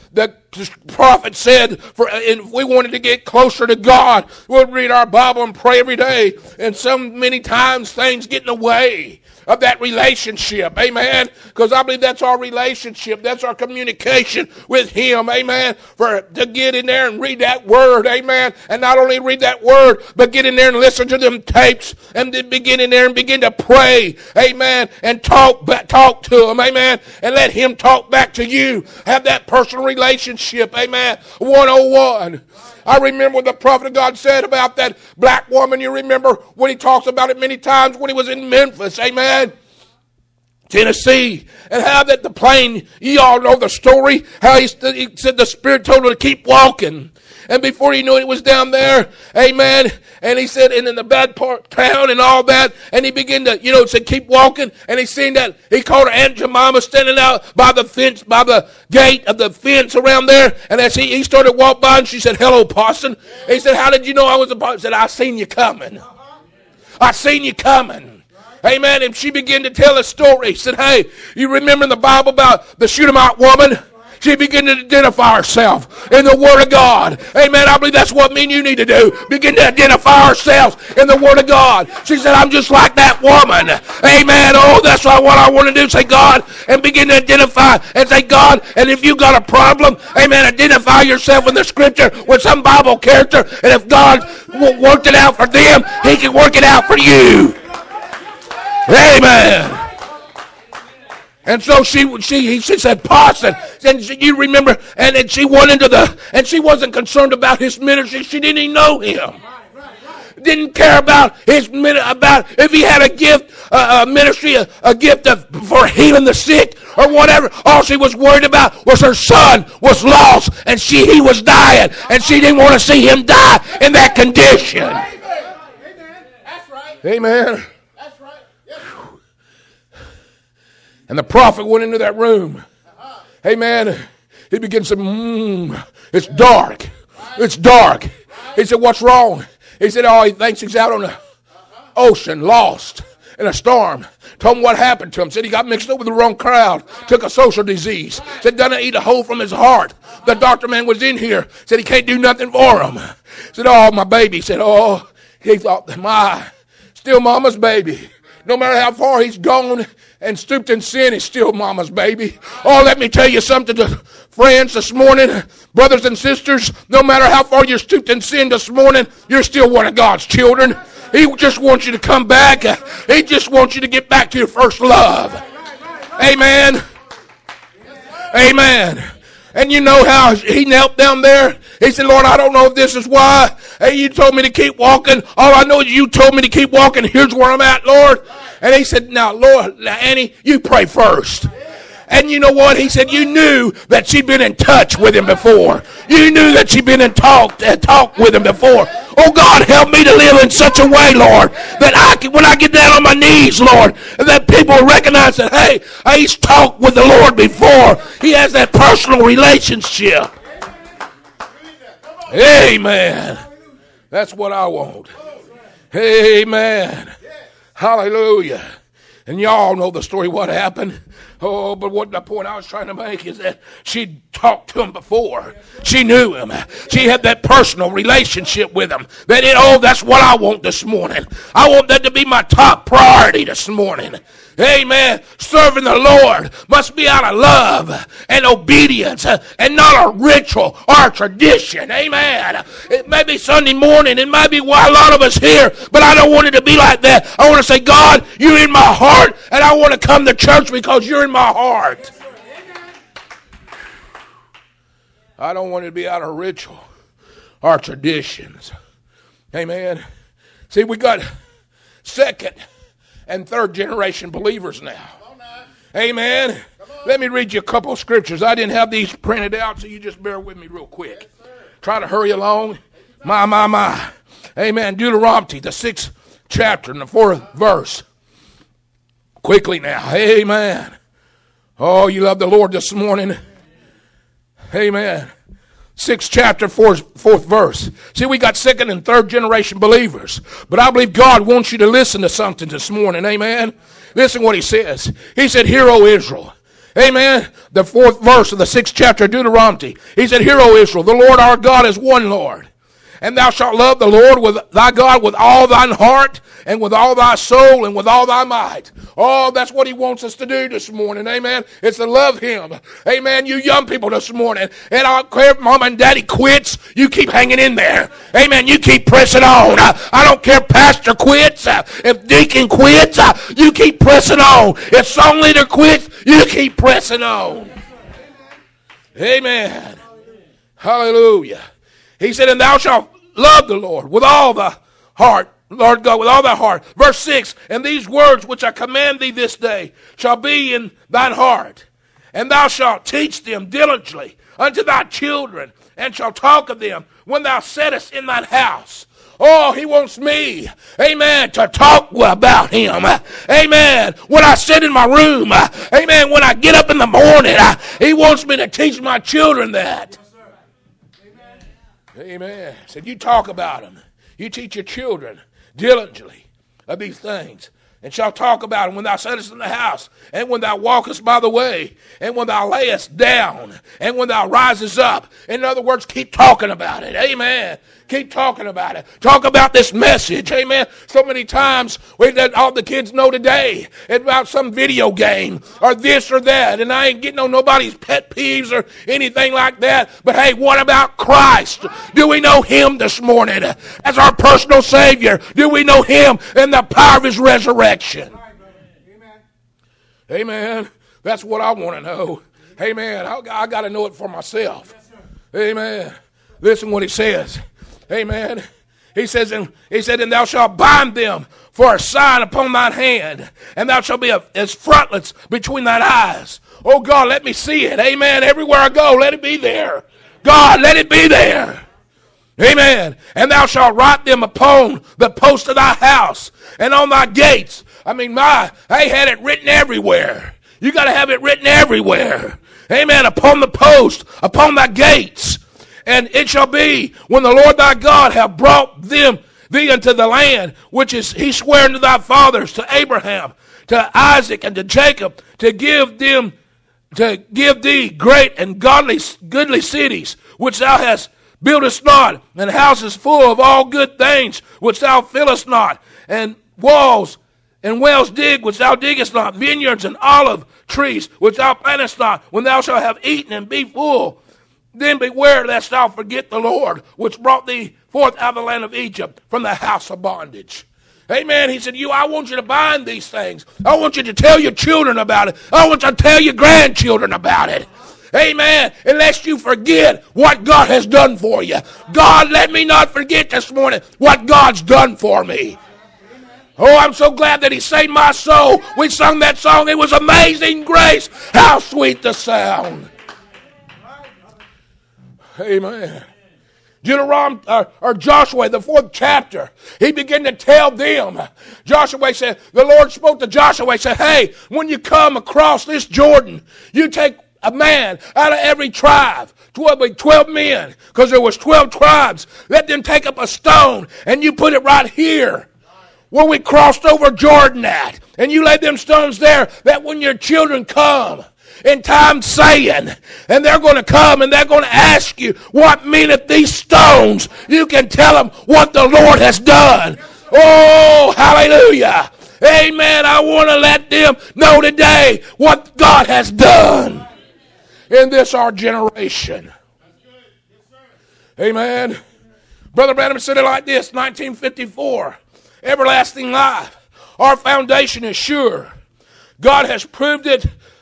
F: prophet said, if we wanted to get closer to God, we'll read our Bible and pray every day. And many times things get in the way of that relationship, amen, because I believe that's our relationship, that's our communication with Him, amen, to get in there and read that Word, amen, and not only read that Word, but get in there and listen to them tapes, and then begin in there and begin to pray, amen, and talk to Him, amen, and let Him talk back to you, have that personal relationship, amen, 101. I remember what the prophet of God said about that black woman. You remember when he talks about it many times when he was in Memphis, amen, Tennessee, and how that the plane, you all know the story, how he said the Spirit told him to keep walking. And before he knew it, was down there, amen. And he said, and in the bad part town and all that, and he began to, said, keep walking. And he seen that, he called her Aunt Jemima standing out by the fence, by the gate of the fence around there. And as he started to walk by, and she said, hello, parson. And he said, how did you know I was a parson? He said, I seen you coming. I seen you coming. Amen. And she began to tell a story. She said, hey, you remember in the Bible about the Shunammite woman? She began to identify herself in the Word of God. Amen. I believe that's what me and you need to do. Begin to identify ourselves in the Word of God. She said, I'm just like that woman. Amen. Oh, that's what I want to do. Say, God, and begin to identify and say, God, and if you got a problem, amen, identify yourself in the Scripture with some Bible character. And if God worked it out for them, He can work it out for you. Amen. And so she said, parson, and you remember, and then she went and she wasn't concerned about his ministry. She didn't even know him. Didn't care about about if he had a gift, a ministry, a gift for healing the sick or whatever. All she was worried about was her son was lost and he was dying, and she didn't want to see him die in that condition. Amen. That's right. Amen. And the prophet went into that room. Amen. He began to say, it's dark. It's dark. He said, what's wrong? He said, he thinks he's out on the ocean, lost in a storm. Told him what happened to him. Said he got mixed up with the wrong crowd. Took a social disease. Said done eat a hole from his heart. The doctor man was in here. Said he can't do nothing for him. Said, my baby. Said, he thought, still mama's baby. No matter how far he's gone and stooped in sin, is still mama's baby. Let me tell you something, friends, this morning, brothers and sisters, no matter how far you're stooped in sin this morning, you're still one of God's children. He just wants you to come back. He just wants you to get back to your first love. Amen. Amen. And you know how he knelt down there? He said, Lord, I don't know if this is why. Hey, you told me to keep walking. All I know is you told me to keep walking. Here's where I'm at, Lord. And he said, now, Lord, Annie, you pray first. And you know what? He said, you knew that she'd been in touch with him before. You knew that she'd been in talk with him before. Oh, God, help me to live in such a way, Lord, that when I get down on my knees, Lord, that people recognize that, hey, he's talked with the Lord before. He has that personal relationship. Amen. That's what I want. Amen. Hallelujah. And y'all know the story, what happened. But what the point I was trying to make is that she talked to him before. She knew him. She had that personal relationship with him. That's what I want this morning. I want that to be my top priority this morning. Amen. Serving the Lord must be out of love and obedience and not a ritual or a tradition. Amen. It may be Sunday morning. It might be why a lot of us here, but I don't want it to be like that. I want to say, God, you're in my heart, and I want to come to church because you're in my heart. I don't want it to be out of ritual or traditions. Amen. See, we got second and third generation believers now. Amen. Let me read you a couple of scriptures. I didn't have these printed out, so you just bear with me real quick. Try to hurry along. My. Amen. Deuteronomy, the 6th chapter and the 4th verse. Quickly now. Amen. Oh, you love the Lord this morning. Amen. 6th chapter, 4th verse. See, we got second and third generation believers. But I believe God wants you to listen to something this morning. Amen. Listen what he says. He said, Hear, O Israel, Amen. The 4th verse of the 6th chapter of Deuteronomy. He said, Hear, O Israel, the Lord our God is one Lord. And thou shalt love the Lord with thy God with all thine heart and with all thy soul and with all thy might. Oh, that's what he wants us to do this morning. Amen. It's to love him. Amen. You young people this morning. And I don't care if mom and daddy quits. You keep hanging in there. Amen. You keep pressing on. I don't care if pastor quits. If deacon quits. You keep pressing on. If song leader quits. You keep pressing on. Amen. Hallelujah. He said, and thou shalt love the Lord with all thy heart, Lord God, with all thy heart. Verse 6, and these words which I command thee this day shall be in thine heart, and thou shalt teach them diligently unto thy children, and shalt talk of them when thou sittest in thine house. Oh, he wants me, amen, to talk about him. Amen. When I sit in my room, amen, when I get up in the morning, he wants me to teach my children that. Amen. Said you talk about them. You teach your children diligently of these things, and shall talk about them when thou sittest in the house, and when thou walkest by the way, and when thou layest down, and when thou risest up. In other words, keep talking about it. Amen. Keep talking about it. Talk about this message. Amen. So many times all the kids know today about some video game or this or that. And I ain't getting on nobody's pet peeves or anything like that. But hey, what about Christ? Do we know him this morning as our personal Savior? Do we know him and the power of his resurrection? Amen. That's what I want to know. Amen. I got to know it for myself. Amen. Listen what he says. Amen. He said, and thou shalt bind them for a sign upon thine hand, and thou shalt be as frontlets between thine eyes. Oh God, let me see it. Amen. Everywhere I go, let it be there. God, let it be there. Amen. And thou shalt write them upon the post of thy house and on thy gates. They had it written everywhere. You got to have it written everywhere. Amen. Upon the post, upon thy gates. And it shall be when the Lord thy God have brought thee unto the land which is he sware unto thy fathers, to Abraham, to Isaac, and to Jacob, to give thee great and goodly cities, which thou hast buildest not, and houses full of all good things, which thou fillest not, and walls and wells dig, which thou diggest not, vineyards and olive trees, which thou plantest not, when thou shalt have eaten and be full. Then beware lest thou forget the Lord, which brought thee forth out of the land of Egypt from the house of bondage. Amen. He said, I want you to bind these things. I want you to tell your children about it. I want you to tell your grandchildren about it. Amen. Unless you forget what God has done for you. God, let me not forget this morning what God's done for me. Oh, I'm so glad that he saved my soul. We sung that song. It was Amazing Grace. How sweet the sound. Amen. Deuteronomy, or Joshua, the 4th chapter, he began to tell them. Joshua said, the Lord spoke to Joshua and said, hey, when you come across this Jordan, you take a man out of every tribe, 12 men, because there was 12 tribes. Let them take up a stone, and you put it right here where we crossed over Jordan at. And you lay them stones there, that when your children come in time saying, and they're going to come and they're going to ask you, what meaneth these stones? You can tell them what the Lord has done. Oh, hallelujah. Amen. I want to let them know today what God has done in this our generation. Amen. Brother Branham said it like this, 1954. Everlasting life. Our foundation is sure. God has proved it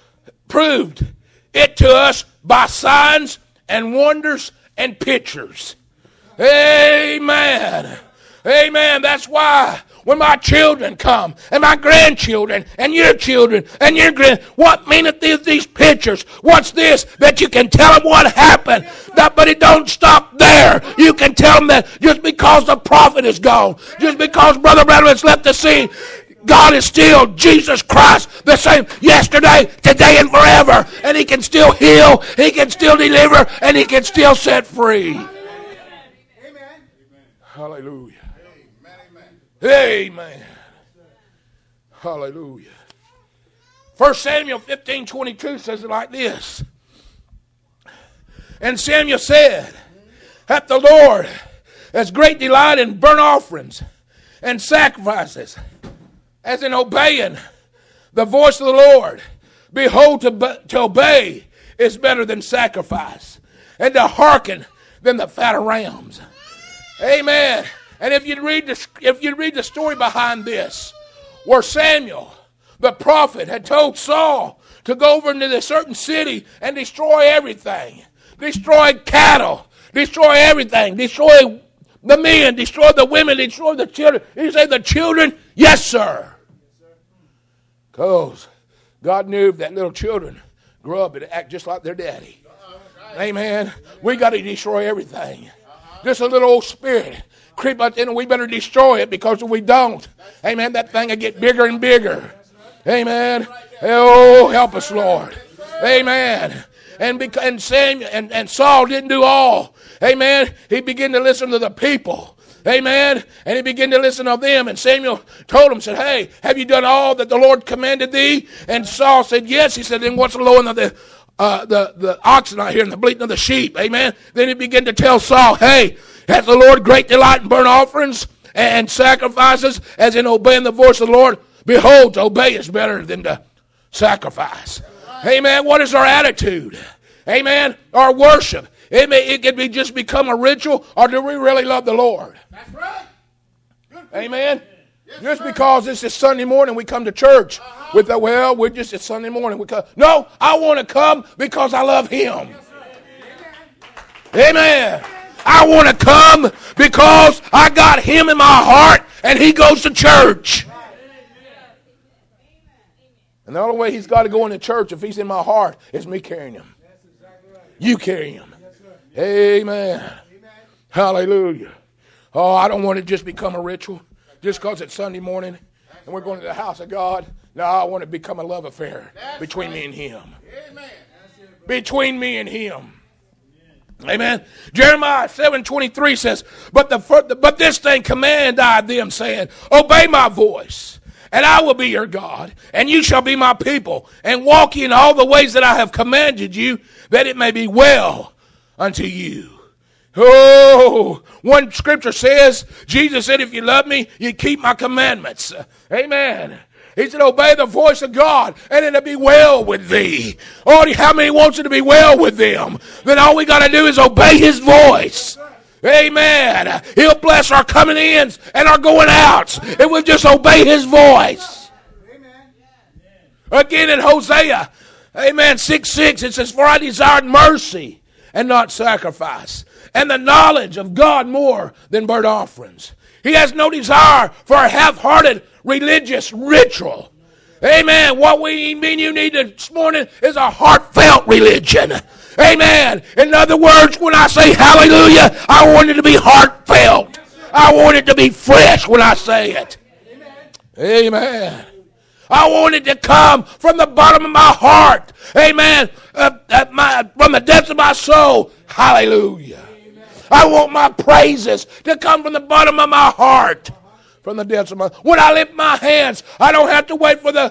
F: to us by signs and wonders and pictures. Amen. Amen. That's why when my children come, and my grandchildren, and your children, and your what meaneth these pictures? What's this? That you can tell them what happened. But it don't stop there. You can tell them that just because the prophet is gone, just because Brother Branham has left the scene, God is still Jesus Christ, the same yesterday, today, and forever. And he can still heal, he can still deliver, and he can still set free. Amen. Hallelujah. Amen. Hallelujah. 1 Samuel 15:22 says it like this. And Samuel said, hath the Lord as great delight in burnt offerings and sacrifices, as in obeying the voice of the Lord. Behold, to obey is better than sacrifice, and to hearken than the fat of rams. Amen. And if you read the story behind this, where Samuel, the prophet, had told Saul to go over into this certain city and destroy everything. Destroy cattle. Destroy everything. Destroy the men. Destroy the women. Destroy the children. He said, the children? Yes, sir. Because God knew that little children grew up and act just like their daddy. Amen. We got to destroy everything. Just a little old spirit creep up in, and we better destroy it, because if we don't, amen, that thing will get bigger and bigger. Amen. Oh, help us, Lord. Amen. And Samuel and Saul didn't do all. Amen. He began to listen to the people. Amen. And he began to listen to them. And Samuel told him, said, hey, have you done all that the Lord commanded thee? And Saul said, yes. He said, then what's the lowing of the oxen out here and the bleating of the sheep? Amen. Then he began to tell Saul, hey, hath the Lord great delight in burnt offerings and sacrifices, as in obeying the voice of the Lord? Behold, to obey is better than to sacrifice. Amen. What is our attitude? Amen. Our worship. It could be just become a ritual, or do we really love the Lord?
G: That's right.
F: Amen. Just because it's a Sunday morning we come to church with the, well, we're just a Sunday morning. We come. No, I want to come because I love Him. Amen. I want to come because I got Him in my heart and He goes to church. And the only way He's got to go into church, if He's in my heart, is me carrying Him. You carry Him. Amen. Hallelujah. Oh, I don't want to just become a ritual just because it's Sunday morning and we're going to the house of God. No, I want to become a love affair between me and Him. Between me and Him. Amen. Jeremiah 7:23 says, but this thing command I them, saying, obey my voice, and I will be your God, and you shall be my people, and walk ye in all the ways that I have commanded you, that it may be well unto you. Oh, one scripture says, Jesus said, if you love me, you keep my commandments. Amen. He said, obey the voice of God, and it'll be well with thee. Oh, how many wants it to be well with them? Then all we got to do is obey His voice. Amen. He'll bless our coming ins and our going outs if we just obey His voice. Again in Hosea, amen, 6:6, it says, for I desired mercy and not sacrifice, and the knowledge of God more than burnt offerings. He has no desire for a half-hearted religious ritual. Amen. What you need this morning is a heartfelt religion. Amen. In other words, when I say hallelujah, I want it to be heartfelt. I want it to be fresh when I say it. Amen. I want it to come from the bottom of my heart. Amen. From the depths of my soul. Hallelujah. I want my praises to come from the bottom of my heart. From the depths of my... When I lift my hands, I don't have to wait for the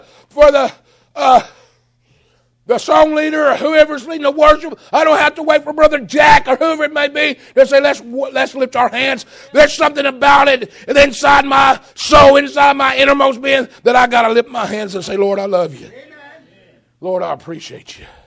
F: song leader or whoever's leading the worship. I don't have to wait for Brother Jack or whoever it may be to say, let's lift our hands. There's something about it inside my soul, inside my innermost being, that I got to lift my hands and say, Lord, I love you. Amen. Lord, I appreciate you.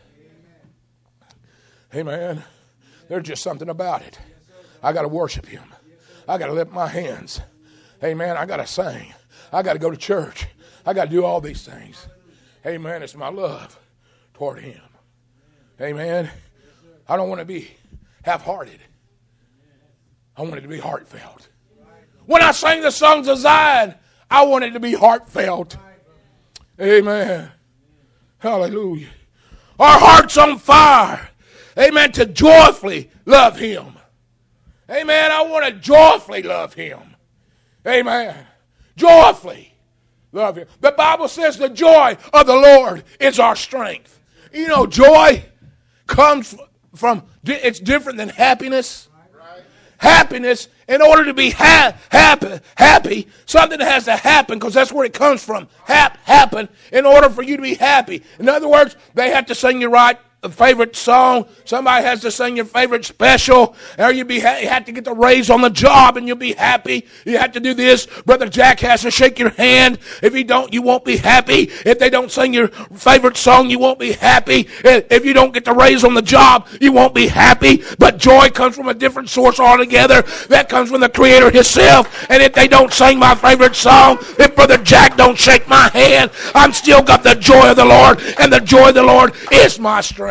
F: Amen. There's just something about it. I got to worship Him. I got to lift my hands. Amen. I got to sing. I got to go to church. I got to do all these things. Amen. It's my love toward Him. Amen. I don't want to be half-hearted. I want it to be heartfelt. When I sing the songs of Zion, I want it to be heartfelt. Amen. Hallelujah. Our heart's on fire. Amen. To joyfully love Him. Amen. I want to joyfully love Him. Amen. Joyfully love Him. The Bible says the joy of the Lord is our strength. You know, joy comes from, it's different than happiness. happiness, in order to be happy, something has to happen, because that's where it comes from. Happen in order for you to be happy. In other words, they have to sing you right. A favorite song, somebody has to sing your favorite special, or you have to get the raise on the job and you'll be happy. You have to do this. Brother Jack has to shake your hand. If you don't, you won't be happy. If they don't sing your favorite song, you won't be happy. If you don't get the raise on the job, you won't be happy. But joy comes from a different source altogether. That comes from the Creator Himself. And if they don't sing my favorite song, if Brother Jack don't shake my hand, I'm still got the joy of the Lord, and the joy of the Lord is my strength.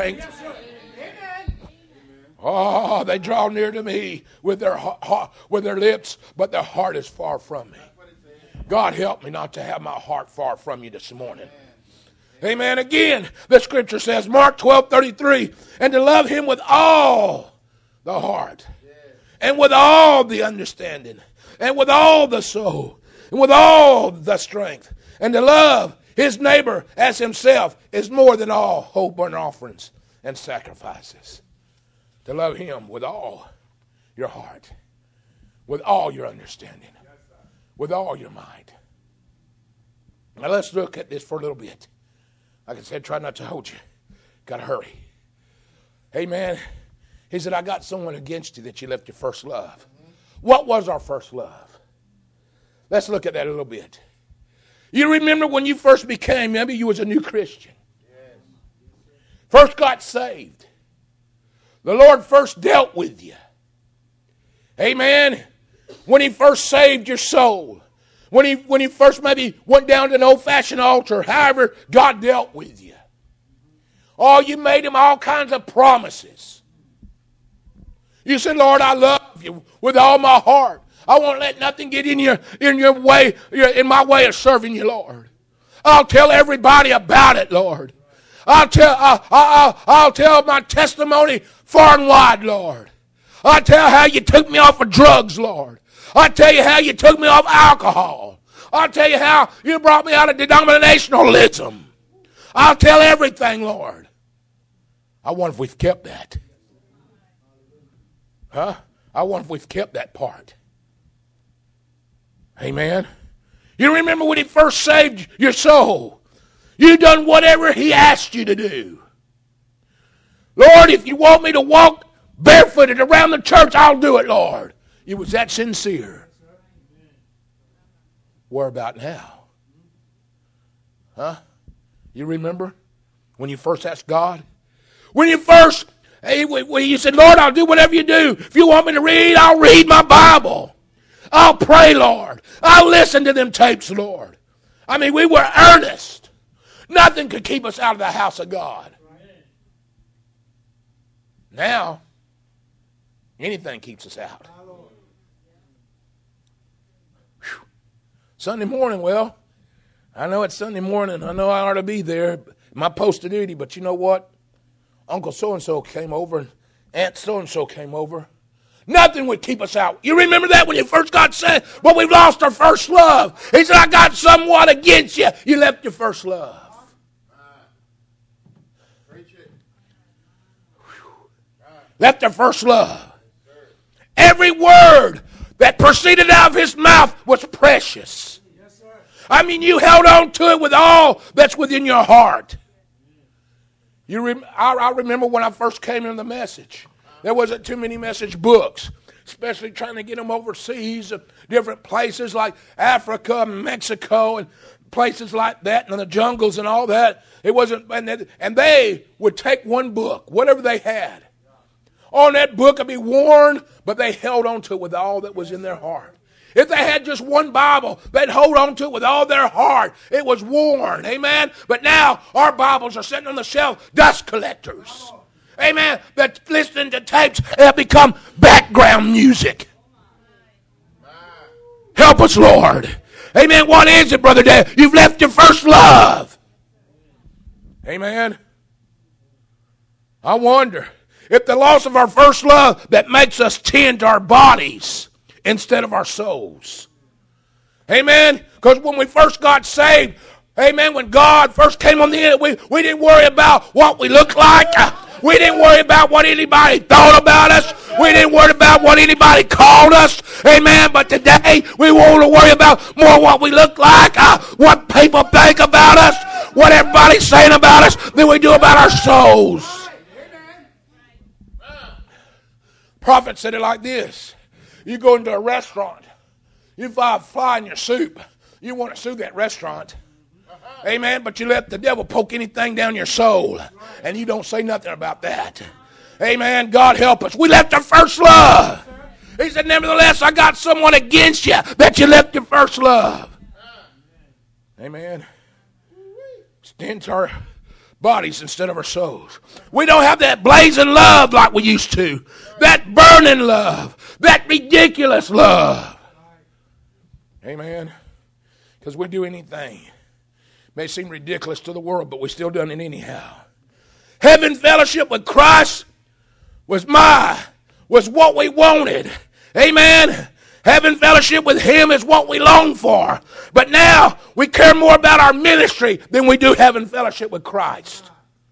F: Oh, they draw near to me with their lips, but their heart is far from me. God help me not to have my heart far from you this morning. Amen. Again, the scripture says, Mark 12:33, and to love him with all the heart, and with all the understanding, and with all the soul, and with all the strength, and to love his neighbor as himself is more than all whole burnt offerings and sacrifices. To love him with all your heart, with all your understanding, with all your mind. Now let's look at this for a little bit. Like I said, try not to hold you. Got to hurry. Amen. He said, I got someone against you that you left your first love. What was our first love? Let's look at that a little bit. You remember when you first became, maybe you was a new Christian. First got saved. The Lord first dealt with you. Amen. When he first saved your soul. When he first maybe went down to an old-fashioned altar. However, God dealt with you. Oh, you made him all kinds of promises. You said, Lord, I love you with all my heart. I won't let nothing get in your way, in my way of serving you, Lord. I'll tell everybody about it, Lord. I'll tell my testimony far and wide, Lord. I'll tell how you took me off of drugs, Lord. I'll tell you how you took me off alcohol. I'll tell you how you brought me out of denominationalism. I'll tell everything, Lord. I wonder if we've kept that. Huh? I wonder if we've kept that part. Amen. You remember when he first saved your soul. You done whatever he asked you to do. Lord, if you want me to walk barefooted around the church, I'll do it, Lord. You was that sincere. Where about now? Huh? You remember when you first asked God? When you said, Lord, I'll do whatever you do. If you want me to read, I'll read my Bible. I'll pray, Lord. I'll listen to them tapes, Lord. I mean, we were earnest. Nothing could keep us out of the house of God. Now, anything keeps us out. Whew. Sunday morning, well, I know it's Sunday morning. I know I ought to be there. My post of duty, but you know what? Uncle so-and-so came over and Aunt so-and-so came over. Nothing would keep us out. You remember that when you first got saved? When we lost our first love. He said, I got somewhat against you. You left your first love. Left their first love. Every word that proceeded out of his mouth was precious. I mean, you held on to it with all that's within your heart. I remember when I first came into the message. There wasn't too many message books, especially trying to get them overseas, different places like Africa, Mexico, and places like that, and the jungles and all that. It wasn't, and they would take one book, whatever they had. On that book would be worn, but they held on to it with all that was in their heart. If they had just one Bible, they'd hold on to it with all their heart. It was worn, amen? But now our Bibles are sitting on the shelf, dust collectors. Amen. That listening to tapes have become background music. Help us, Lord. Amen. What is it, Brother Dad? You've left your first love. Amen. I wonder if the loss of our first love that makes us tend to our bodies instead of our souls. Amen. Because when we first got saved, amen, when God first came on the earth, we didn't worry about what we looked like. We didn't worry about what anybody thought about us. We didn't worry about what anybody called us. Amen. But today, we want to worry about more what we look like, what people think about us, what everybody's saying about us, than we do about our souls. Prophet said it like this. You go into a restaurant. You find a fly in your soup. You want to sue that restaurant. Amen. But you let the devil poke anything down your soul. And you don't say nothing about that. Amen. God help us. We left our first love. He said, nevertheless, I got someone against you that you left your first love. Amen. Stand to our bodies instead of our souls. We don't have that blazing love like we used to. That burning love. That ridiculous love. Amen. Because we do anything. May seem ridiculous to the world, but we still done it anyhow. Having fellowship with Christ was what we wanted. Amen. Having fellowship with Him is what we long for. But now we care more about our ministry than we do having fellowship with Christ.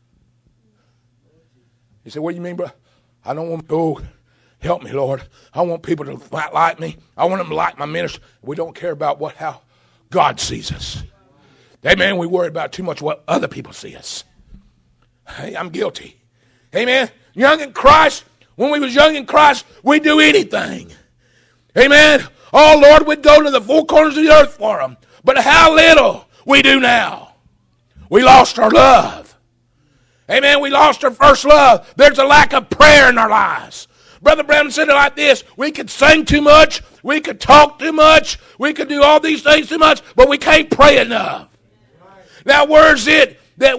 F: You say, what do you mean, bro? I don't want to help me, Lord. I want people to like me. I want them to like my ministry. We don't care about how God sees us. Amen. We worry about too much what other people see us. Hey, I'm guilty. Amen. Young in Christ, when we was young in Christ, we'd do anything. Amen. Oh, Lord, we'd go to the four corners of the earth for them. But how little we do now. We lost our love. Amen. We lost our first love. There's a lack of prayer in our lives. Brother Branham said it like this. We could sing too much. We could talk too much. We could do all these things too much. But we can't pray enough. Now, where is it?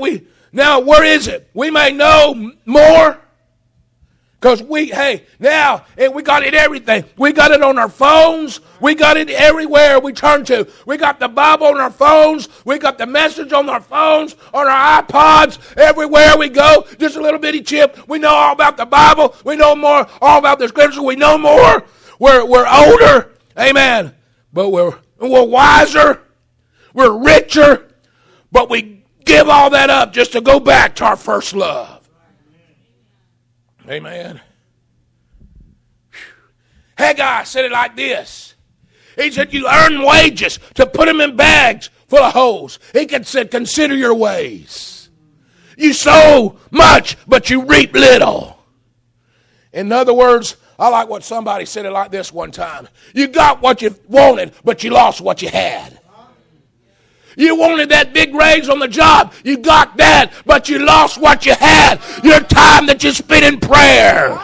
F: We may know more. Because we got it everything. We got it on our phones. We got it everywhere we turn to. We got the Bible on our phones. We got the message on our phones, on our iPods, everywhere we go. Just a little bitty chip. We know all about the Bible. We know more all about the Scriptures. We know more. We're older. Amen. But we're wiser. We're richer. But we give all that up just to go back to our first love. Amen. Haggai said it like this. He said, you earn wages to put them in bags full of holes. He said, consider your ways. You sow much, but you reap little. In other words, I like what somebody said it like this one time. You got what you wanted, but you lost what you had. You wanted that big raise on the job. You got that, but you lost what you had. Your time that you spent in prayer.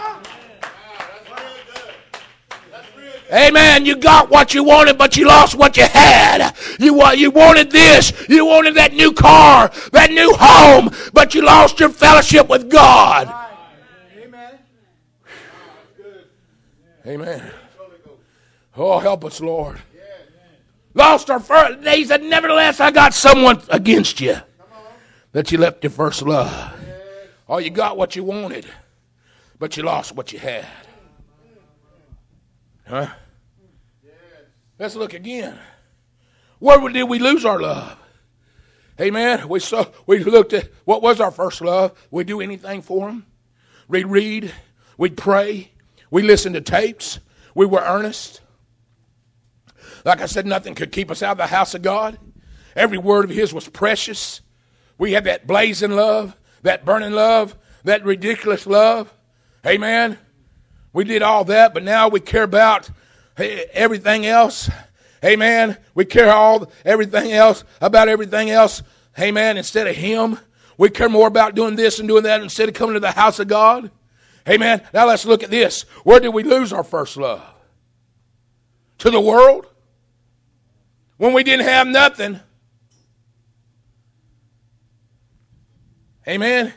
F: Amen. You got what you wanted, but you lost what you had. You wanted this. You wanted that new car, that new home, but you lost your fellowship with God.
A: Amen.
F: Amen. Oh, help us, Lord. Lost our first. He said, nevertheless, I got someone against you. That you left your first love. Oh, you got what you wanted, but you lost what you had. Huh? Let's look again. Where did we lose our love? Amen. We looked at what was our first love. We'd do anything for Him. We'd read. We'd pray. We'd listen to tapes. We were earnest. Like I said, nothing could keep us out of the house of God. Every word of His was precious. We had that blazing love, that burning love, that ridiculous love. Amen. We did all that, but now we care about everything else. Amen. We care everything else about everything else. Amen. Instead of Him, we care more about doing this and doing that instead of coming to the house of God. Amen. Now let's look at this. Where did we lose our first love? To the world? When we didn't have nothing. Amen.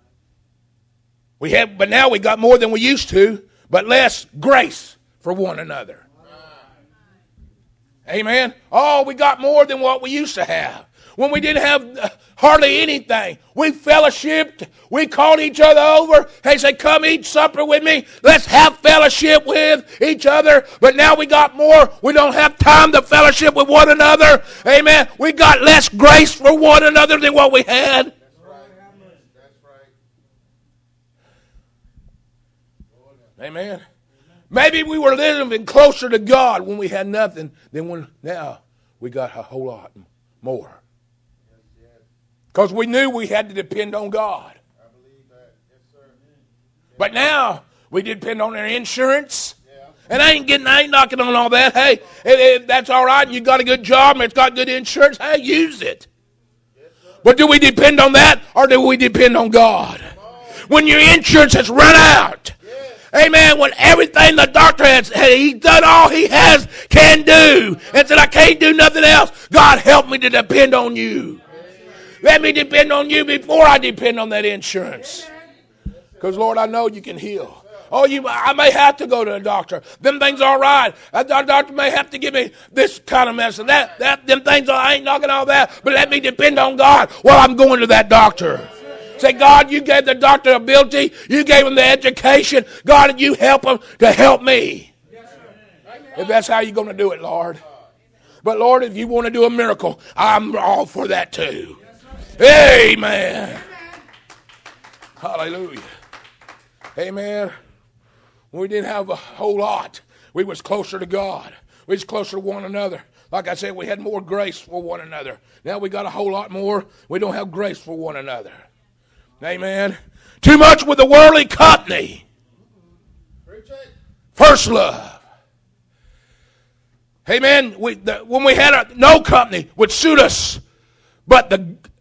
F: But now we got more than we used to, but less grace for one another. Amen. Oh, we got more than what we used to have. When we didn't have hardly anything, we fellowshipped. We called each other over. They said, come eat supper with me. Let's have fellowship with each other. But now we got more. We don't have time to fellowship with one another. Amen. We got less grace for one another than what we had. Amen. Maybe we were living closer to God when we had nothing than when now we got a whole lot more. Because we knew we had to depend on God. But now we depend on our insurance. And I ain't knocking on all that. Hey, if that's all right and you got a good job and it's got good insurance, hey, use it. But do we depend on that or do we depend on God? When your insurance has run out. Amen. When everything the doctor has, he's done all he can do. And said, I can't do nothing else. God, help me to depend on you. Let me depend on you before I depend on that insurance. Because, Lord, I know you can heal. Oh, I may have to go to a doctor. Them things are all right. A doctor may have to give me this kind of medicine. Them things, I ain't knocking all that. But let me depend on God while I'm going to that doctor. Say, God, you gave the doctor ability. You gave him the education. God, you help him to help me. If that's how you're going to do it, Lord. But, Lord, if you want to do a miracle, I'm all for that too. Amen. Hallelujah. Amen. We didn't have a whole lot. We was closer to God. We was closer to one another. Like I said, we had more grace for one another. Now we got a whole lot more. We don't have grace for one another. Amen. Too much with the worldly company. First love. Amen. When we had no company would suit us, but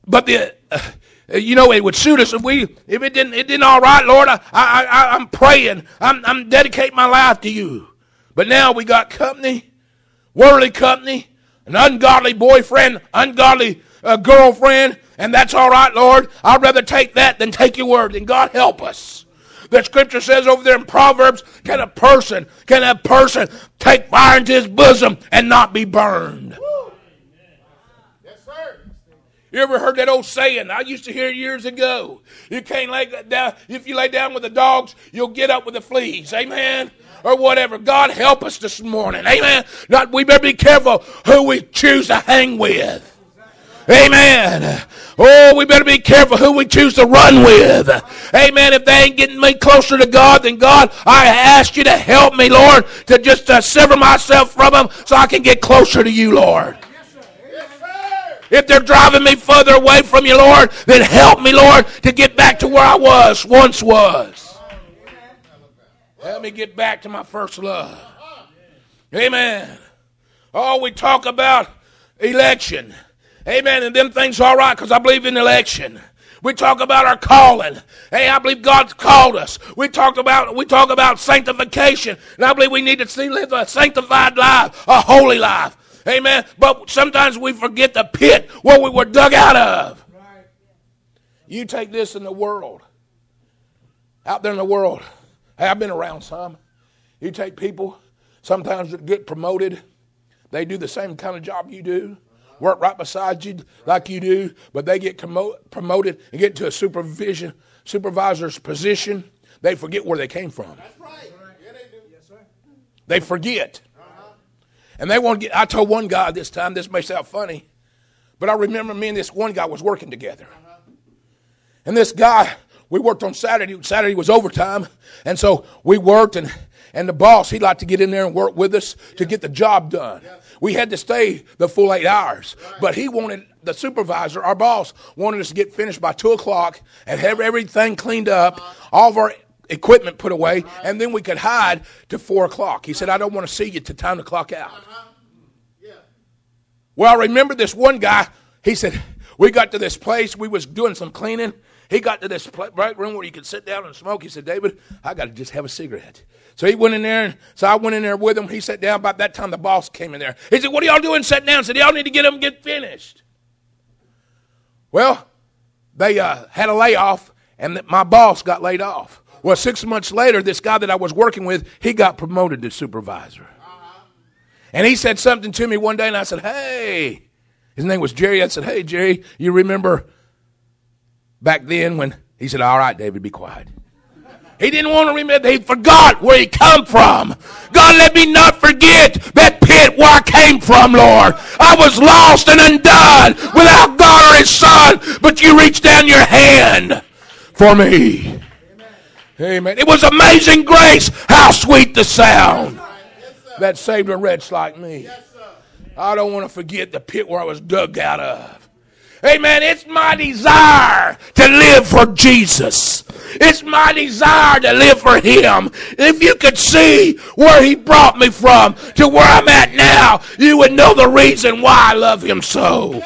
F: it would suit us if it didn't all right, Lord. I'm praying. I'm dedicating my life to you. But now we got company, worldly company, an ungodly boyfriend, ungodly girlfriend, and that's all right, Lord. I'd rather take that than take your word. And God help us. The scripture says over there in Proverbs, can a person take fire into his bosom and not be burned? You ever heard that old saying? I used to hear it years ago. You can't lay down. If you lay down with the dogs, you'll get up with the fleas. Amen? Or whatever. God help us this morning. Amen? We better be careful who we choose to hang with. Amen. Oh, we better be careful who we choose to run with. Amen. If they ain't getting me closer to God, then God, I ask you to help me, Lord, to just sever myself from them so I can get closer to you, Lord. If they're driving me further away from you, Lord, then help me, Lord, to get back to where I once was. Help me get back to my first love. Amen. Oh, we talk about election. Amen. And them things are all right because I believe in election. We talk about our calling. Hey, I believe God's called us. We talk about sanctification. And I believe we need to live a sanctified life, a holy life. Amen. But sometimes we forget the pit where we were dug out of. Right. You take this in the world. Out there in the world. Hey, I've been around some. You take people, sometimes that get promoted. They do the same kind of job you do. Work right beside you like you do. But they get promoted and get to a supervisor's position. They forget where they came from. That's right. Yeah, they do. Yes, sir. They forget. And they want to get, I told one guy this time, this may sound funny, but I remember me and this one guy was working together. And this guy, we worked on Saturday. Saturday was overtime. And so we worked, and the boss, he'd like to get in there and work with us to get the job done. We had to stay the full 8 hours. But he wanted, the supervisor, our boss, wanted us to get finished by 2 o'clock and have everything cleaned up, all of our equipment put away, and then we could hide to 4 o'clock. He said, I don't want to see you till time to clock out. Well, I remember this one guy, he said, we got to this place, we was doing some cleaning. He got to this break room where you could sit down and smoke. He said, David, I got to just have a cigarette. So he went in there, and so I went in there with him. He sat down. About that time, the boss came in there. He said, what are y'all doing sitting down? I said, y'all need to get finished. Well, they had a layoff, and my boss got laid off. Well, 6 months later, this guy that I was working with, he got promoted to supervisor. And he said something to me one day, and I said, hey. His name was Jerry. I said, hey, Jerry, you remember back then when? He said, all right, David, be quiet. He didn't want to remember. He forgot where he come from. God, let me not forget that pit where I came from, Lord. I was lost and undone without God or his son, but you reached down your hand for me. Amen. It was amazing grace. How sweet the sound that saved a wretch like me. I don't want to forget the pit where I was dug out of. Amen. It's my desire to live for Jesus. It's my desire to live for Him. If you could see where He brought me from to where I'm at now, you would know the reason why I love Him so.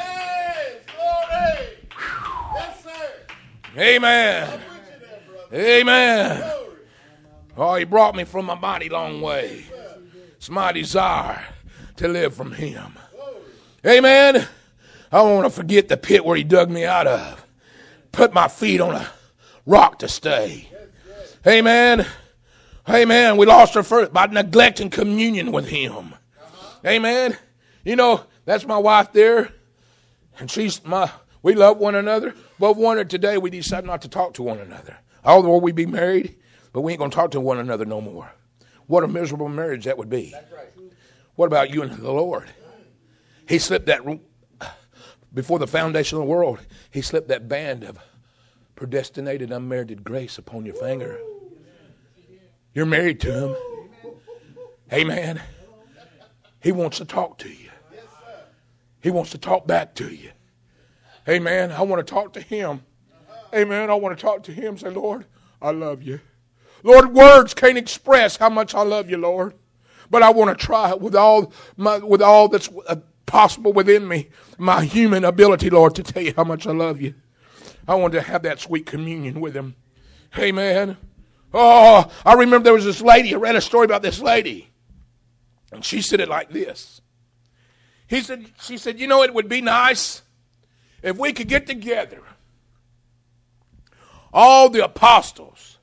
F: Amen. Amen. Oh, He brought me from a mighty long way. It's my desire to live from Him. Amen. I don't want to forget the pit where He dug me out of. Put my feet on a rock to stay. Amen. Amen. We lost our first by neglecting communion with Him. Amen. You know, that's my wife there. And we love one another. But wondered today we decided not to talk to one another. Although we be married, but we ain't going to talk to one another no more. What a miserable marriage that would be. That's right. What about you and the Lord? He slipped that, before the foundation of the world, He slipped that band of predestinated unmerited grace upon your finger. You're married to Him. Amen. He wants to talk to you. He wants to talk back to you. Amen. I want to talk to Him. Amen. I want to talk to Him. Say, Lord, I love you. Lord, words can't express how much I love you, Lord. But I want to try it with all that's possible within me, my human ability, Lord, to tell you how much I love you. I want to have that sweet communion with Him. Amen. Oh, I remember there was this lady. I read a story about this lady. And she said it like this. She said, you know, it would be nice if we could get together, all the apostles.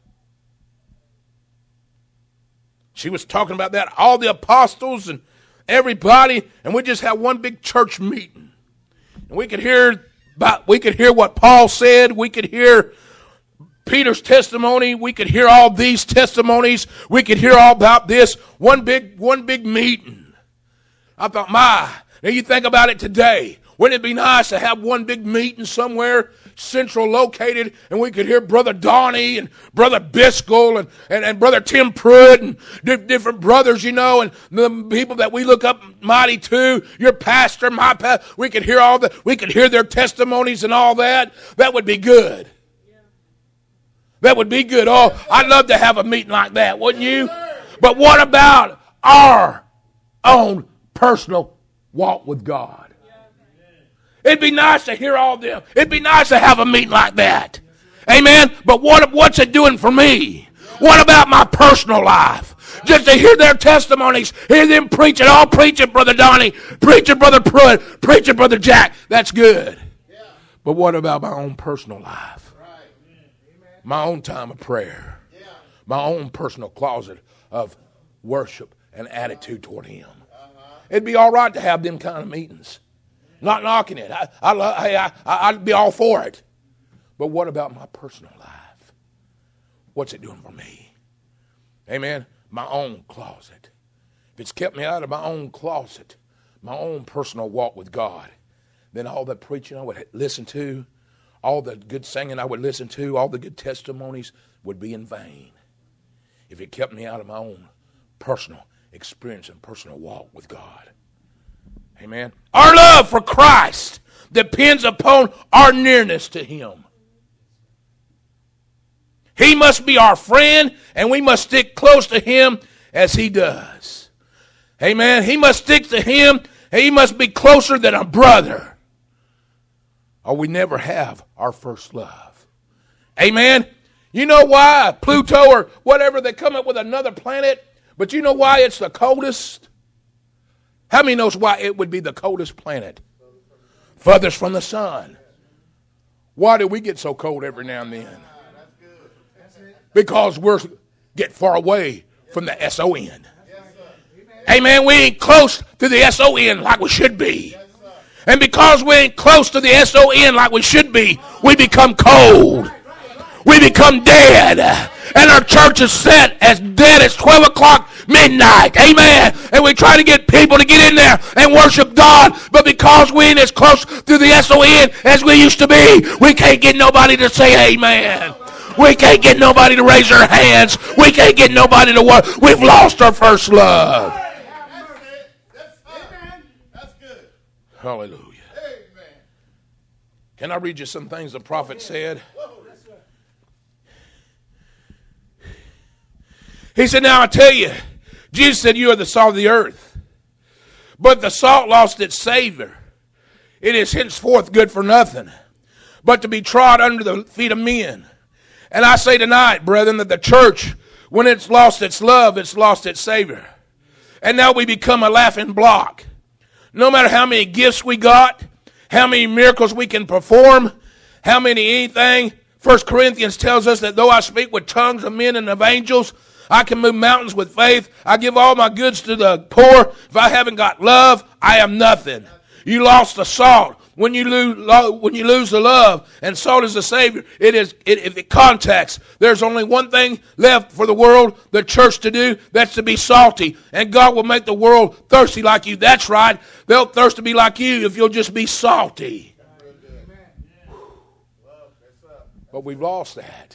F: She was talking about that, all the apostles and everybody, and we just have one big church meeting. And we could hear what Paul said, we could hear Peter's testimony, we could hear all these testimonies, we could hear all about this, one big meeting. I thought, now you think about it today. Wouldn't it be nice to have one big meeting somewhere central located, and we could hear Brother Donnie and Brother Biscoe and Brother Tim Pruitt and different brothers, you know, and the people that we look up mighty to, your pastor, my pastor, we could hear their testimonies and all that. That would be good. That would be good. Oh, I'd love to have a meeting like that, wouldn't you? But what about our own personal walk with God? It'd be nice to hear all them. It'd be nice to have a meeting like that. Amen? But what's it doing for me? What about my personal life? Just to hear their testimonies, hear them preaching, all preaching, Brother Donnie, preaching, Brother Pruitt, preaching, Brother Jack. That's good. But what about my own personal life? My own time of prayer. My own personal closet of worship and attitude toward Him. It'd be all right to have them kind of meetings. Not knocking it. I'd be all for it. But what about my personal life? What's it doing for me? Amen. My own closet. If it's kept me out of my own closet, my own personal walk with God, then all the preaching I would listen to, all the good singing I would listen to, all the good testimonies would be in vain if it kept me out of my own personal experience and personal walk with God. Amen. Our love for Christ depends upon our nearness to Him. He must be our friend, and we must stick close to Him as He does. Amen. He must stick to Him, and He must be closer than a brother, or we never have our first love. Amen. You know why Pluto or whatever, they come up with another planet, but you know why it's the coldest? How many knows why it would be the coldest planet? Furthest from the sun. Why do we get so cold every now and then? Because we get far away from the S-O-N. Amen. We ain't close to the S-O-N like we should be. And because we ain't close to the S-O-N like we should be, we become cold. We become dead. And our church is set as dead as 12 o'clock midnight. Amen. And we try to get people to get in there and worship God. But because we ain't as close to the S-O-N as we used to be, we can't get nobody to say amen. We can't get nobody to raise their hands. We can't get nobody to work. We've lost our first love.
G: That's good.
F: Hallelujah. Can I read you some things the prophet said? He said, now I tell you, Jesus said, you are the salt of the earth. But the salt lost its savor. It is henceforth good for nothing, but to be trod under the feet of men. And I say tonight, brethren, that the church, when it's lost its love, it's lost its savor. And now we become a laughing block. No matter how many gifts we got, how many miracles we can perform, how many anything. 1 Corinthians tells us that though I speak with tongues of men and of angels, I can move mountains with faith. I give all my goods to the poor. If I haven't got love, I am nothing. You lost the salt. When you lose the love, and salt is the Savior, if it contacts, there's only one thing left for the world, the church to do, that's to be salty. And God will make the world thirsty like you. That's right. They'll thirst to be like you if you'll just be salty. But we've lost that.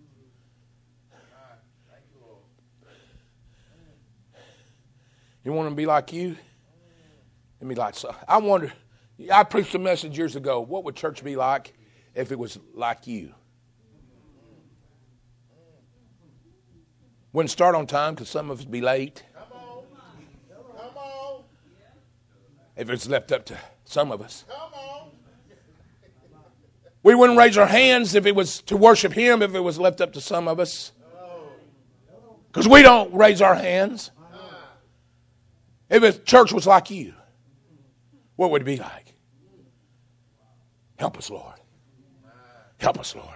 F: You want to be like you? Let me like so. I wonder, I preached a message years ago. What would church be like if it was like you? Wouldn't start on time because some of us be late.
G: Come on. Come on.
F: If it's left up to some of us.
G: Come on.
F: We wouldn't raise our hands if it was to worship Him, if it was left up to some of us. Because we don't raise our hands. If the church was like you, what would it be like? Help us, Lord. Help us, Lord.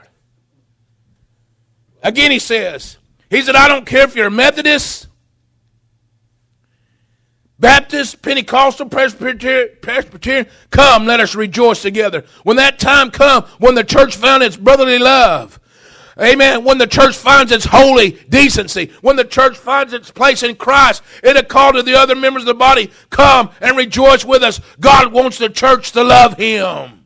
F: Again, he said, I don't care if you're a Methodist, Baptist, Pentecostal, Presbyterian, come, let us rejoice together. When that time comes, when the church found its brotherly love, amen, when the church finds its holy decency, when the church finds its place in Christ, it'll call to the other members of the body, come and rejoice with us. God wants the church to love Him.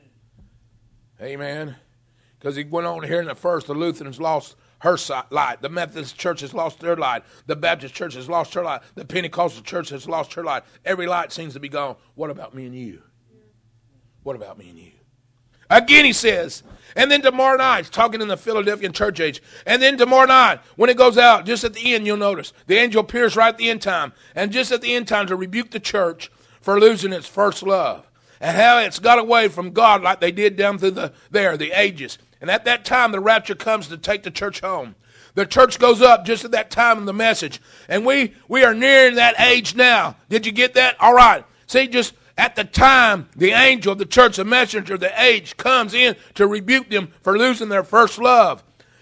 F: Amen. Because he went on here in the first, the Lutherans lost her light. The Methodist church has lost their light. The Baptist church has lost her light. The Pentecostal church has lost her light. Every light seems to be gone. What about me and you? What about me and you? Again, he says, and then tomorrow night, he's talking in the Philadelphian church age, and then tomorrow night, when it goes out, just at the end, you'll notice, the angel appears right at the end time, and just at the end time to rebuke the church for losing its first love, and how it's got away from God like they did down through the ages. And at that time, the rapture comes to take the church home. The church goes up just at that time in the message, and we are nearing that age now. Did you get that? All right. See, just at the time, the angel of the church, the messenger of the age, comes in to rebuke them for losing their first love,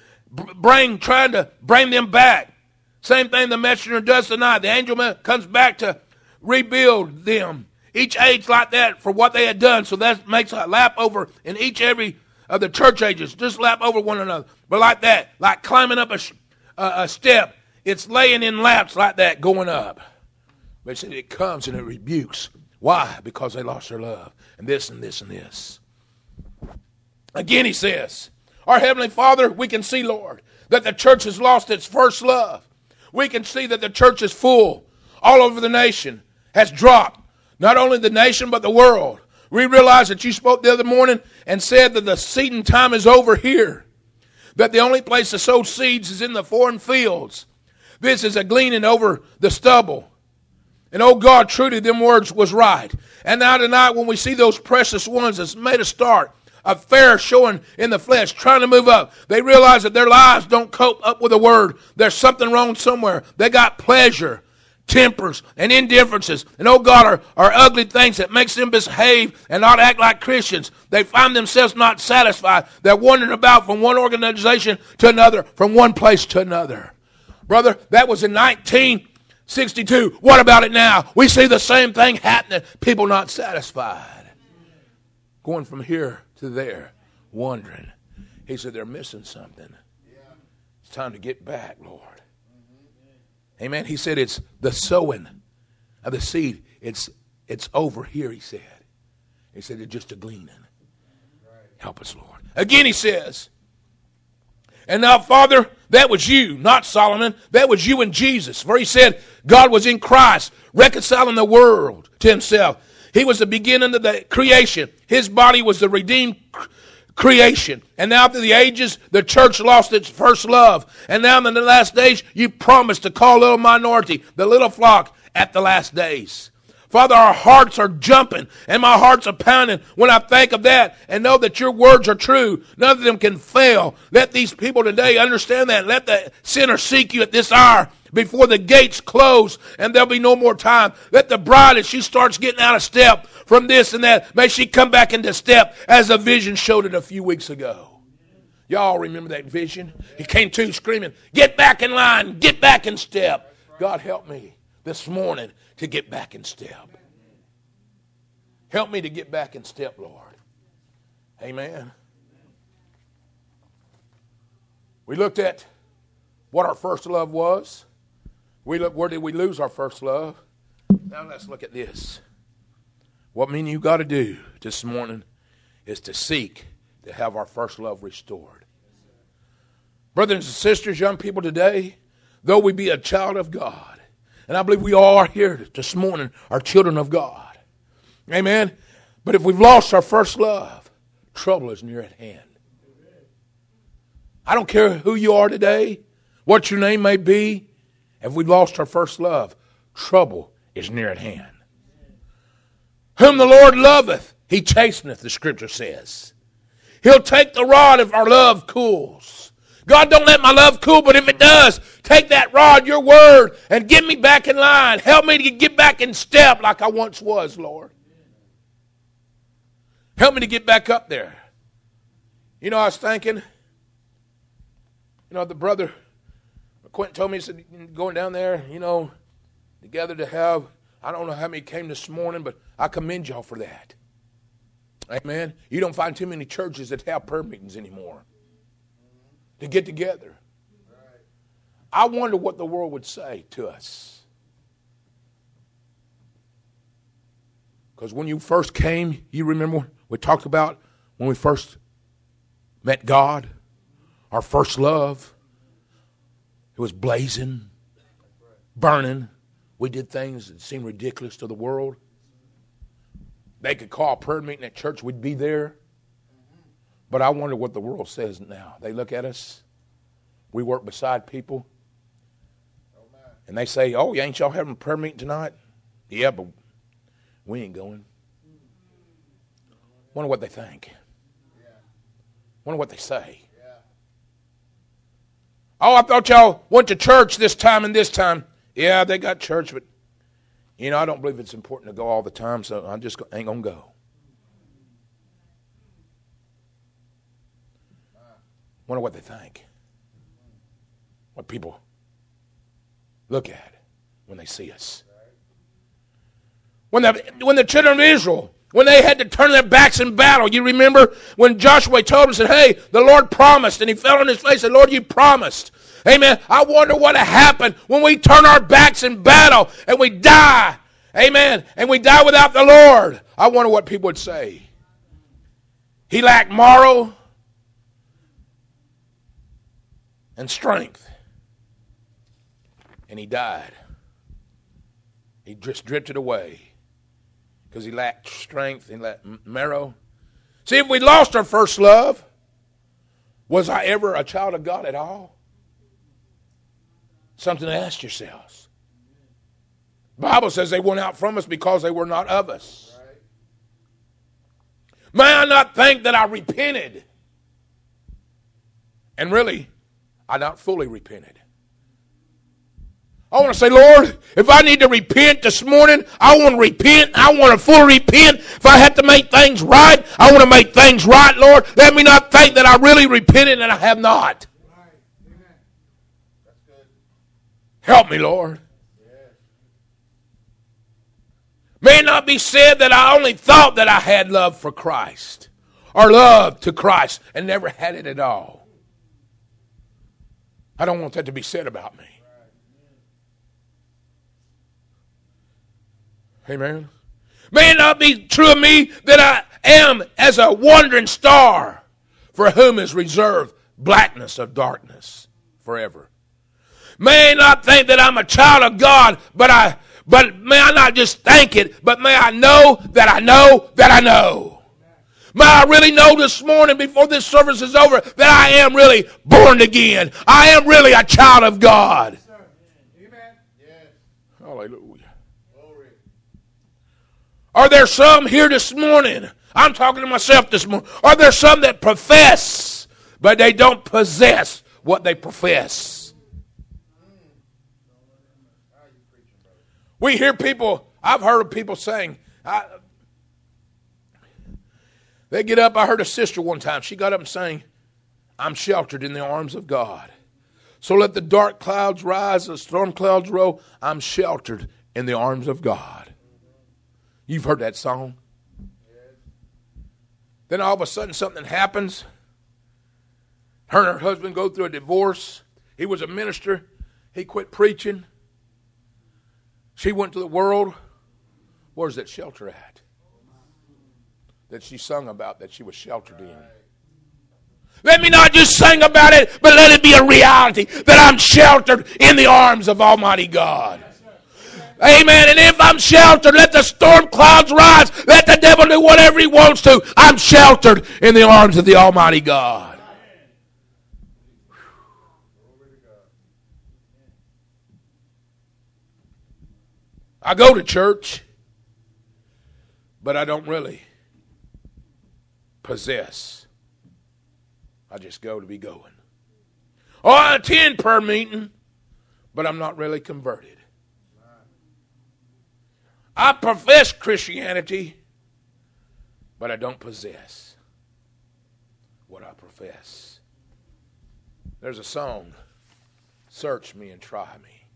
F: trying to bring them back. Same thing the messenger does tonight. The angel comes back to rebuild them. Each age like that for what they had done. So that makes a lap over in every of the church ages. Just lap over one another. But like that, like climbing up a step, it's laying in laps like that going up. But it comes and it rebukes. Why? Because they lost their love. And this and this and this. Again, he says, our Heavenly Father, we can see, Lord, that the church has lost its first love. We can see that the church is full. All over the nation has dropped. Not only the nation, but the world. We realize that you spoke the other morning and said that the seeding time is over here. That the only place to sow seeds is in the foreign fields. This is a gleaning over the stubble. And oh God, truly them words was right. And now tonight when we see those precious ones that's made a start, a fair showing in the flesh, trying to move up, they realize that their lives don't cope up with the word. There's something wrong somewhere. They got pleasure, tempers, and indifferences. And oh God, are ugly things that makes them behave and not act like Christians. They find themselves not satisfied. They're wandering about from one organization to another, from one place to another. Brother, that was in 1962. What about it now? We see the same thing happening. People not satisfied. Going from here to there, wondering. He said they're missing something. It's time to get back, Lord. Amen. He said it's the sowing of the seed. It's over here, he said. He said it's just a gleaning. Help us, Lord. Again, he says, And now, Father, that was you, not Solomon. That was you and Jesus. For he said God was in Christ, reconciling the world to himself. He was the beginning of the creation. His body was the redeemed creation. And now through the ages, the church lost its first love. And now in the last days, you promised to call a little minority, the little flock, at the last days. Father, our hearts are jumping and my hearts are pounding when I think of that and know that your words are true. None of them can fail. Let these people today understand that. Let the sinner seek you at this hour before the gates close and there'll be no more time. Let the bride, as she starts getting out of step from this and that, may she come back into step as the vision showed it a few weeks ago. Y'all remember that vision? He came to screaming, get back in line, get back in step. God help me this morning to get back in step. Help me to get back in step, Lord. Amen. We looked at what our first love was. We looked, where did we lose our first love? Now let's look at this. What me and you got to do this morning is to seek to have our first love restored. Brothers and sisters, young people today, though we be a child of God, and I believe we all are here this morning are children of God. Amen. But if we've lost our first love, trouble is near at hand. I don't care who you are today, what your name may be. If we've lost our first love, trouble is near at hand. Whom the Lord loveth, he chasteneth, the scripture says. He'll take the rod if our love cools. God, don't let my love cool, but if it does, take that rod, your word, and get me back in line. Help me to get back in step like I once was, Lord. Help me to get back up there. You know, I was thinking, the brother, Quentin told me, he said, going down there, together to have, I don't know how many came this morning, but I commend y'all for that. Amen. You don't find too many churches that have prayer meetings anymore to get together. I wonder what the world would say to us. Because when you first came, you remember we talked about when we first met God, our first love. It was blazing, burning. We did things that seemed ridiculous to the world. They could call a prayer meeting at church, we'd be there. But I wonder what the world says now. They look at us. We work beside people. And they say, oh, ain't y'all having a prayer meeting tonight? Yeah, but we ain't going. Wonder what they think. Wonder what they say. Oh, I thought y'all went to church this time and this time. Yeah, they got church, but, I don't believe it's important to go all the time, so I just ain't going to go. Wonder what they think. What people look at when they see us. When the children of Israel, when they had to turn their backs in battle, you remember when Joshua told them, said, hey, the Lord promised, and he fell on his face and said, Lord, you promised. Amen. I wonder what will happen when we turn our backs in battle and we die. Amen. And we die without the Lord. I wonder what people would say. He lacked morrow and strength. And he died. He just drifted away because he lacked strength and lacked marrow. See, if we lost our first love, was I ever a child of God at all? Something to ask yourselves. The Bible says they went out from us because they were not of us. May I not think that I repented? And really, I not fully repented. I want to say, Lord, if I need to repent this morning, I want to repent. I want to fully repent. If I have to make things right, I want to make things right, Lord. Let me not think that I really repented and I have not. Help me, Lord. May it not be said that I only thought that I had love for Christ or love to Christ and never had it at all. I don't want that to be said about me. Amen. May it not be true of me that I am as a wandering star for whom is reserved blackness of darkness forever. May I not think that I'm a child of God, but may I not just think it, but may I know that I know that I know. May I really know this morning before this service is over that I am really born again. I am really a child of God.
G: Amen. Yes.
F: Hallelujah.
G: Glory.
F: Are there some here this morning? I'm talking to myself this morning. Are there some that profess, but they don't possess what they profess? We hear people, I've heard of people saying, they get up. I heard a sister one time. She got up and sang, I'm sheltered in the arms of God. So let the dark clouds rise, the storm clouds roll. I'm sheltered in the arms of God. You've heard that song. Then all of a sudden something happens. Her and her husband go through a divorce. He was a minister. He quit preaching. She went to the world. Where's that shelter at? That she sung about, that she was sheltered in. Let me not just sing about it, but let it be a reality that I'm sheltered in the arms of Almighty God. Amen. And if I'm sheltered, let the storm clouds rise. Let the devil do whatever he wants to. I'm sheltered in the arms of the Almighty God. I go to church, but I don't really possess. I just go to be going. Oh, I attend prayer meeting, but I'm not really converted. I profess Christianity, but I don't possess what I profess. There's a song, Search Me and Try Me.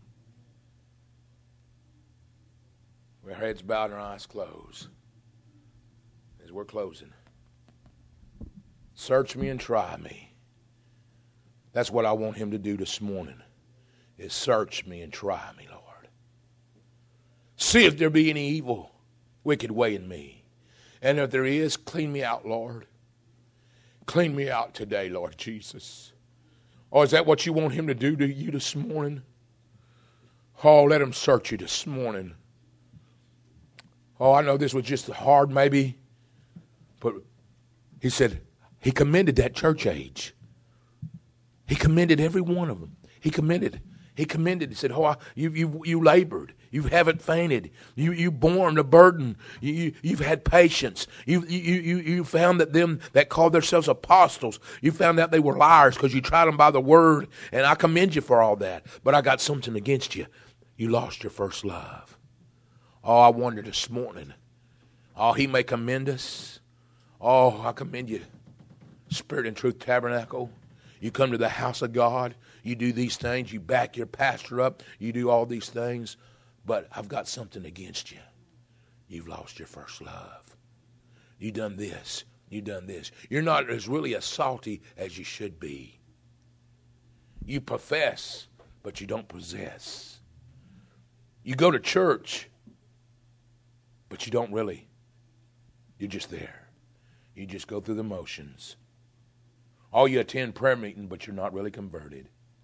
F: With our heads bowed and our eyes closed. As we're closing. Search me and try me. That's what I want him to do this morning. Is search me and try me, Lord. See if there be any evil, wicked way in me. And if there is, clean me out, Lord. Clean me out today, Lord Jesus. Oh, is that what you want him to do to you this morning? Oh, let him search you this morning. Oh, I know this was just hard maybe. But he said, he commended that church age. He commended every one of them. He commended. He said, oh, you labored. You haven't fainted. You borne the burden. You've had patience. You found that them that called themselves apostles, you found out they were liars because you tried them by the word. And I commend you for all that. But I got something against you. You lost your first love. Oh, I wonder this morning. Oh, he may commend us. Oh, I commend you. Spirit and Truth Tabernacle. You come to the house of God. You do these things. You back your pastor up. You do all these things. But I've got something against you. You've lost your first love. You done this. You done this. You're not as really as salty as you should be. You profess, but you don't possess. You go to church, but you don't really. You're just there. You just go through the motions. Oh, you attend prayer meeting, but you're not really converted.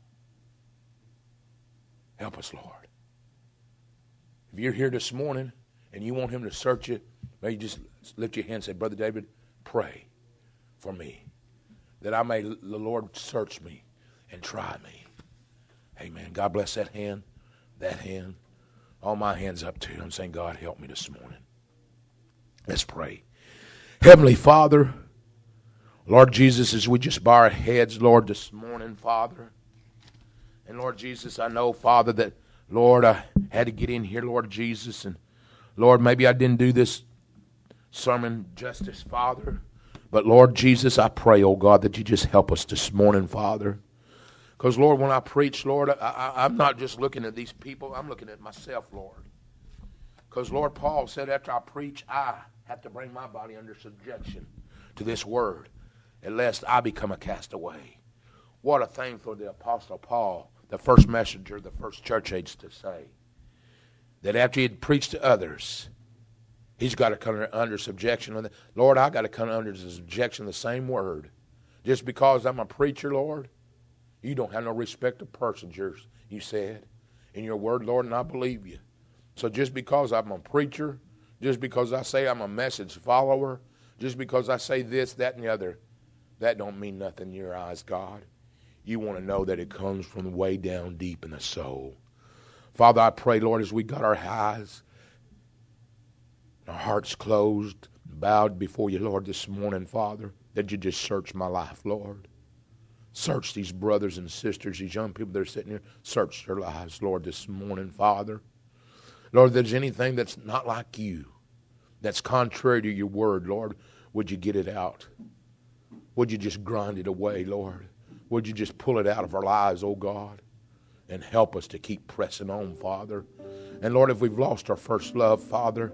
F: Help us, Lord. If you're here this morning and you want him to search you, maybe just lift your hand and say, Brother David, pray for me that I may, the Lord, search me and try me. Amen. God bless that hand, all my hands up too. I'm saying, God, help me this morning. Let's pray. Heavenly Father, Lord Jesus, as we just bow our heads, Lord, this morning, Father. And Lord Jesus, I know, Father, that, Lord, I had to get in here, Lord Jesus. And Lord, maybe I didn't do this sermon justice, Father. But Lord Jesus, I pray, oh God, that you just help us this morning, Father. Because, Lord, when I preach, Lord, I'm not just looking at these people. I'm looking at myself, Lord. Because, Lord, Paul said after I preach, I have to bring my body under subjection to this word, lest I become a castaway. What a thing for the Apostle Paul, the first messenger, the first church age, to say. That after he had preached to others, he's got to come under subjection. Lord, I got to come under the subjection of the same word Just because I'm a preacher, Lord, you don't have no respect of persons, you said in your word, Lord, and I believe you. So just because I'm a preacher, just because I say I'm a message follower, just because I say this, that, and the other, that don't mean nothing in your eyes, God. You want to know that it comes from way down deep in the soul. Father, I pray, Lord, as we got our eyes, our hearts closed, bowed before you, Lord, this morning, Father, that you just search my life, Lord. Search these brothers and sisters, these young people that are sitting here. Search their lives, Lord, this morning, Father. Lord, if there's anything that's not like you, that's contrary to your word, Lord, would you get it out? Would you just grind it away, Lord? Would you just pull it out of our lives, oh God, and help us to keep pressing on, Father? And Lord, if we've lost our first love, Father,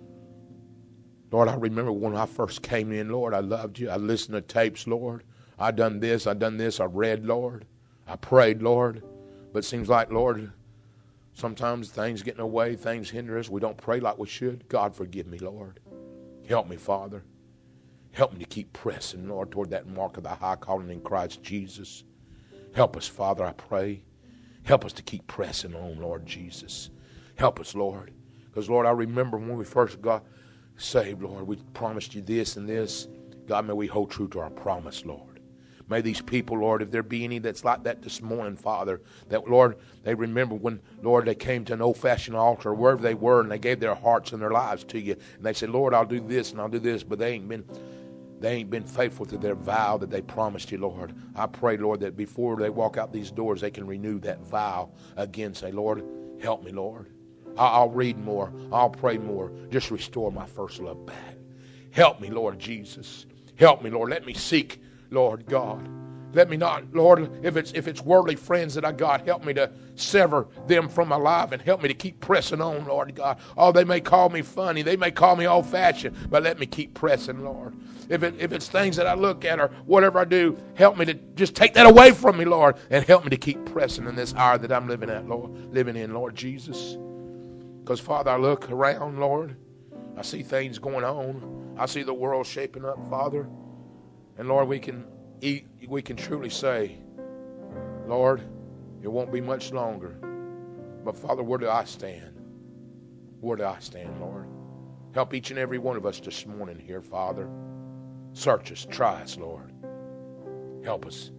F: Lord, I remember when I first came in, Lord, I loved you. I listened to tapes, Lord. I done this, I read, Lord. I prayed, Lord. But it seems like, Lord, sometimes things get in the way, things hinder us. We don't pray like we should. God, forgive me, Lord. Help me, Father. Help me to keep pressing, Lord, toward that mark of the high calling in Christ Jesus. Help us, Father, I pray. Help us to keep pressing on, Lord Jesus. Help us, Lord. Because, Lord, I remember when we first got saved, Lord, we promised you this and this. God, may we hold true to our promise, Lord. May these people, Lord, if there be any that's like that this morning, Father, that, Lord, they remember when, Lord, they came to an old-fashioned altar, wherever they were, and they gave their hearts and their lives to you. And they said, Lord, I'll do this and I'll do this, but they ain't been faithful to their vow that they promised you, Lord. I pray, Lord, that before they walk out these doors, they can renew that vow again. Say, Lord, help me, Lord. I'll read more. I'll pray more. Just restore my first love back. Help me, Lord Jesus. Help me, Lord. Let me seek, Lord God. Let me not, Lord, if it's worldly friends that I got, help me to sever them from my life and help me to keep pressing on, Lord God. Oh, they may call me funny. They may call me old-fashioned, but let me keep pressing, Lord. If it's things that I look at or whatever I do, help me to just take that away from me, Lord, and help me to keep pressing in this hour that I'm living in, Lord Jesus. Because, Father, I look around, Lord. I see things going on. I see the world shaping up, Father. And, Lord, we can truly say, Lord, it won't be much longer. But, Father, where do I stand? Where do I stand, Lord? Help each and every one of us this morning here, Father. Search us, try us, Lord. Help us.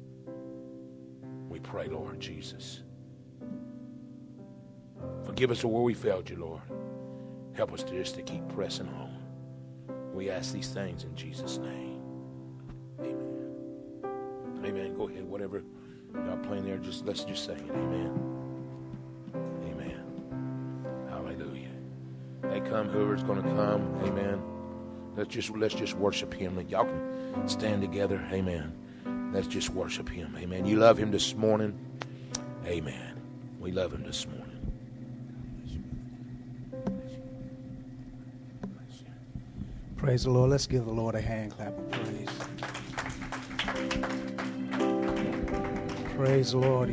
F: We pray, Lord Jesus. Forgive us for where we failed you, Lord. Help us to keep pressing on. We ask these things in Jesus' name. Amen. Amen. Go ahead. Whatever y'all playing there, let's just sing it. Amen. Amen. Hallelujah. They come, whoever's going to come. Amen. Let's just worship him. Y'all can stand together. Amen. Let's just worship him. Amen. You love him this morning. Amen. We love him this morning.
A: Praise the Lord. Let's give the Lord a hand clap of praise. Praise the Lord.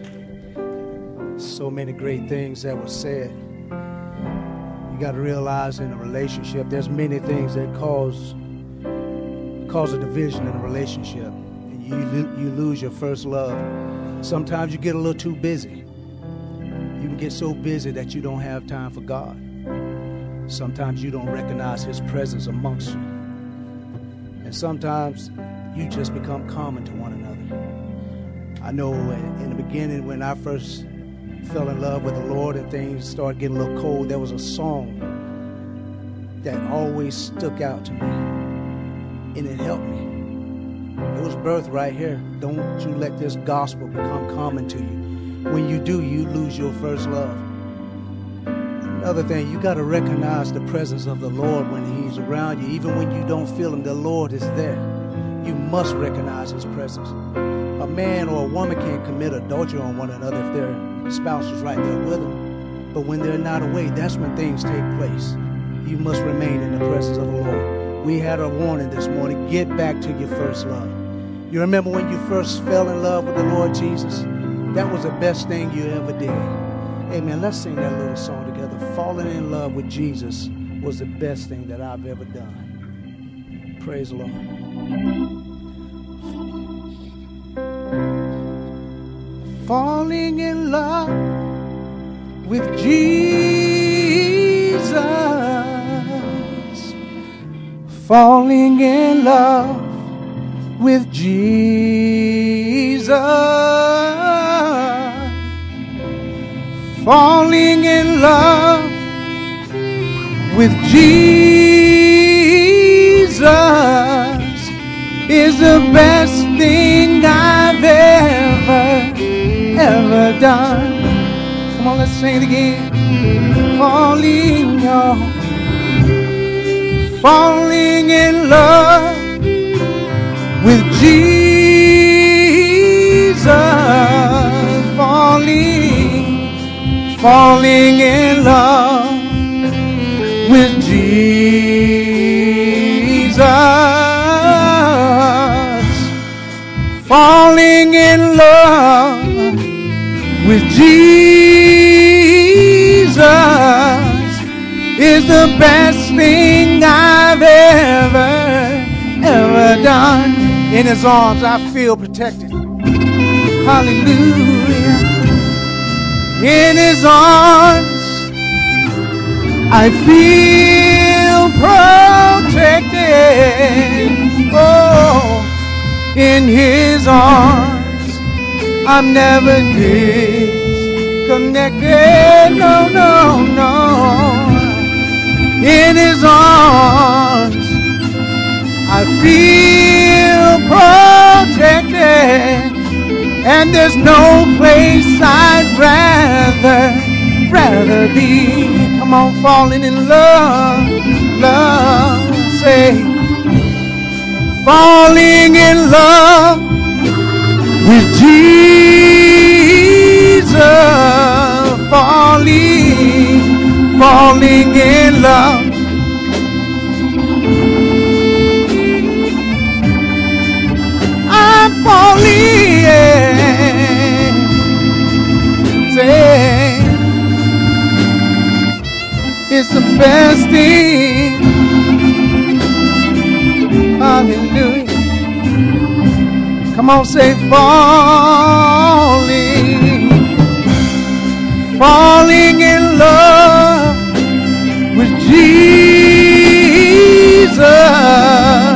A: So many great things that were said. You got to realize in a relationship, there's many things that cause a division in a relationship. And you lose your first love. Sometimes you get a little too busy. You can get so busy that you don't have time for God. Sometimes you don't recognize his presence amongst you. And sometimes you just become common to one another. I know in the beginning when I first fell in love with the Lord and things started getting a little cold, there was a song that always stuck out to me. And it helped me. It was birthed right here. Don't you let this gospel become common to you. When you do, you lose your first love. Another thing, you got to recognize the presence of the Lord when he's around you. Even when you don't feel him, the Lord is there. You must recognize his presence. A man or a woman can't commit adultery on one another if their spouse is right there with them. But when they're not away, that's when things take place. You must remain in the presence of the Lord. We had a warning this morning. Get back to your first love. You remember when you first fell in love with the Lord Jesus? That was the best thing you ever did. Amen. Let's sing that little song together. Falling in love with Jesus was the best thing that I've ever done. Praise the Lord. falling in love with Jesus, falling in love with Jesus, falling in love with Jesus is the best thing I've ever done. Come on, let's sing it again. Falling in love with Jesus, falling in love with Jesus, falling in love with Jesus is the best thing I've ever done. In his arms I feel protected. Hallelujah. In his arms I feel protected. Oh, in his arms I'm never disconnected. No, no, no. In his arms I feel protected, and there's no place I'd rather be. Come on, falling in love, say, falling in love with Jesus, falling in love. I'm falling, say, it's the best thing. Hallelujah. Come on, say, falling in love with Jesus,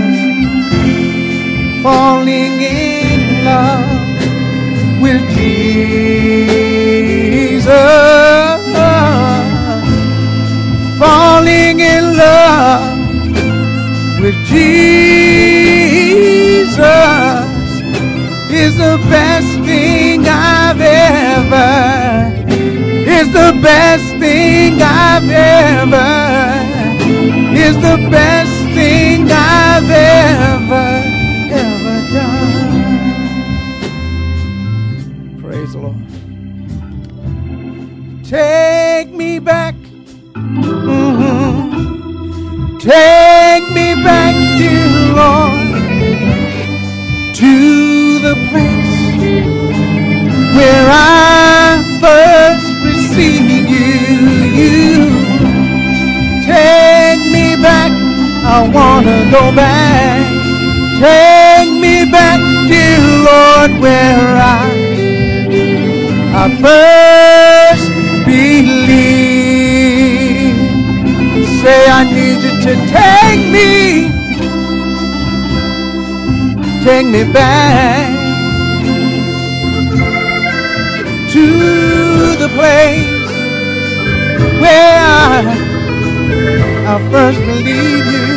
A: falling in love with Jesus, falling in love with Jesus is the best thing I've is the best thing I've is the best thing I've ever done. Praise the Lord. Take me back. Take me back, dear Lord, to the place where I first received you. Take me back, I want to go back. Take me back, dear Lord, where I first believed. Say, I need you to take me back to the place where I first believed you.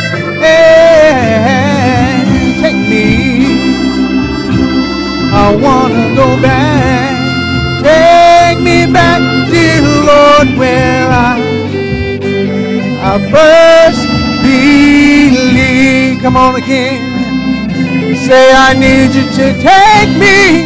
A: Hey, take me, I want to go back. Take me back, dear Lord, where I first believed. Come on again. Say, I need you to take me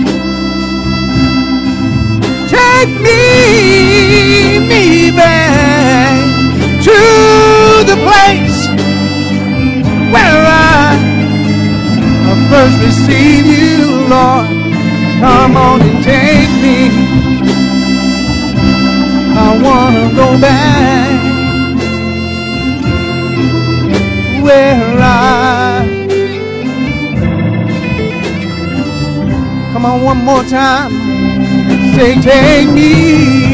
A: back to the place where I first received you, Lord. Come on and take me. I want to go back where I Come on, one more time. Say, take me.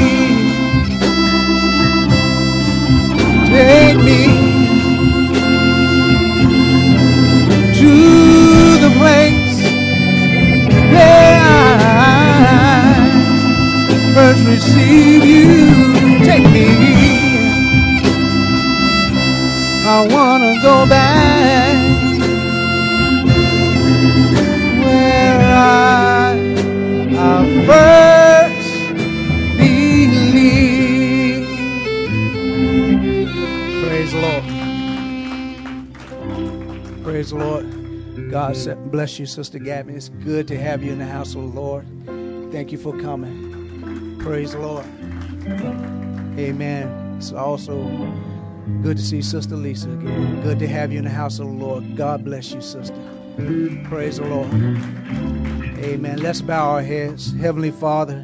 A: Take me to the place where I first receive you. Take me. I want to go back where I first believed. Praise the Lord. Praise the Lord. God bless you, Sister Gabby. It's good to have you in the house of the Lord. Thank you for coming. Praise the Lord. Amen. It's also good to see Sister Lisa again. Good to have you in the house of the Lord. God bless you, sister. Praise the Lord. Amen. Let's bow our heads. Heavenly Father,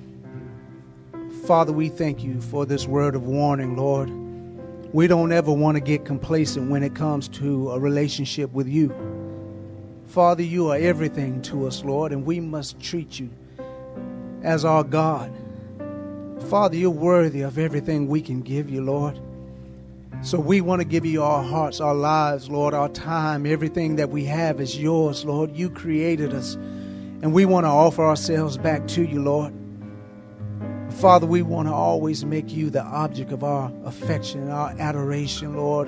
A: Father, we thank you for this word of warning, Lord. We don't ever want to get complacent when it comes to a relationship with you. Father, you are everything to us, Lord, and we must treat you as our God. Father, you're worthy of everything we can give you, Lord. So we want to give you our hearts, our lives, Lord, our time. Everything that we have is yours, Lord. You created us, and we want to offer ourselves back to you, Lord. Father, we want to always make you the object of our affection, our adoration, Lord.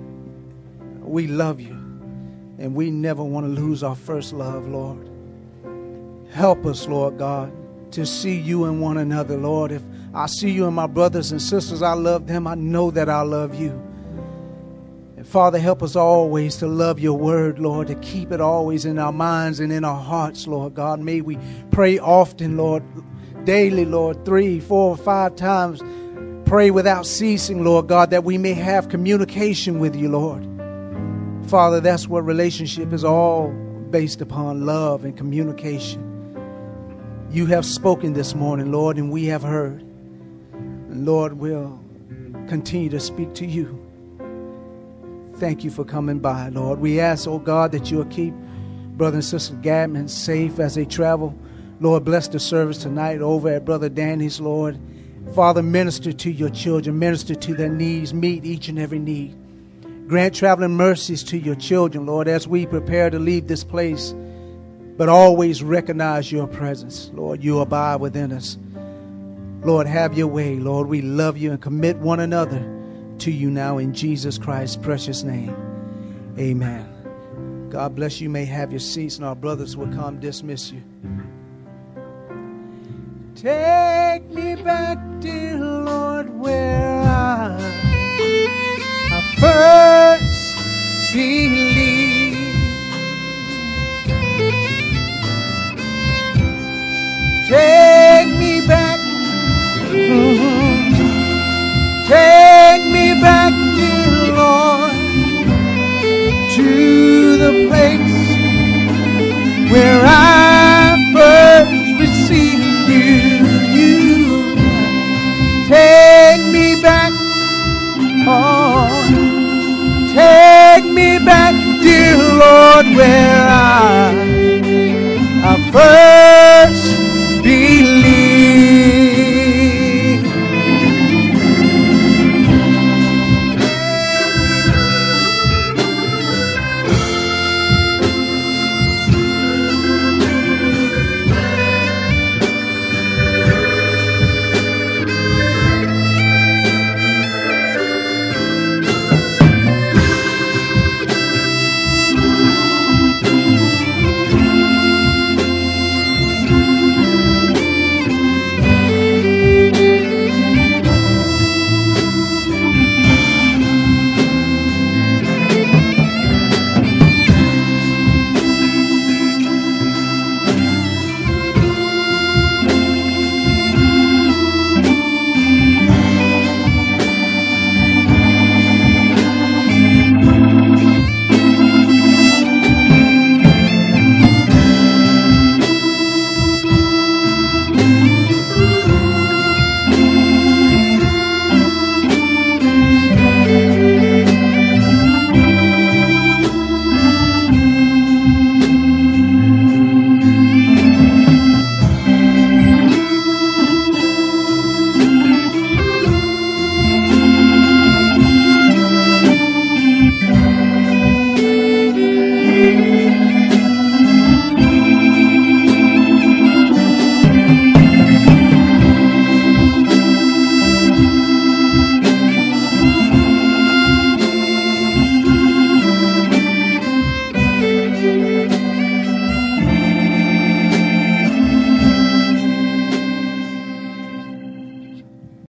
A: We love you, and we never want to lose our first love, Lord. Help us, Lord God, to see you in one another, Lord. If I see you in my brothers and sisters, I love them. I know that I love you. And Father, help us always to love your word, Lord, to keep it always in our minds and in our hearts, Lord God. May we pray often, Lord, daily, Lord, 3, 4, 5 times. Pray without ceasing, Lord God, that we may have communication with you, Lord. Father, that's what relationship is all based upon, love and communication. You have spoken this morning, Lord, and we have heard. And Lord, we'll continue to speak to you. Thank you for coming by, Lord. We ask, oh God, that you'll keep Brother and Sister Gadman safe as they travel. Lord, bless the service tonight over at Brother Danny's, Lord. Father, minister to your children, minister to their needs, meet each and every need. Grant traveling mercies to your children, Lord, as we prepare to leave this place. But always recognize your presence. Lord, you abide within us. Lord, have your way. Lord, we love you and commit one another to you now in Jesus Christ's precious name. Amen. God bless you. You may have your seats, and our brothers will come dismiss you. Take me back, dear Lord, where I first believed. Take me back, take me back, dear Lord, to the place where I first received you. Take me back, oh, take me back, dear Lord, where I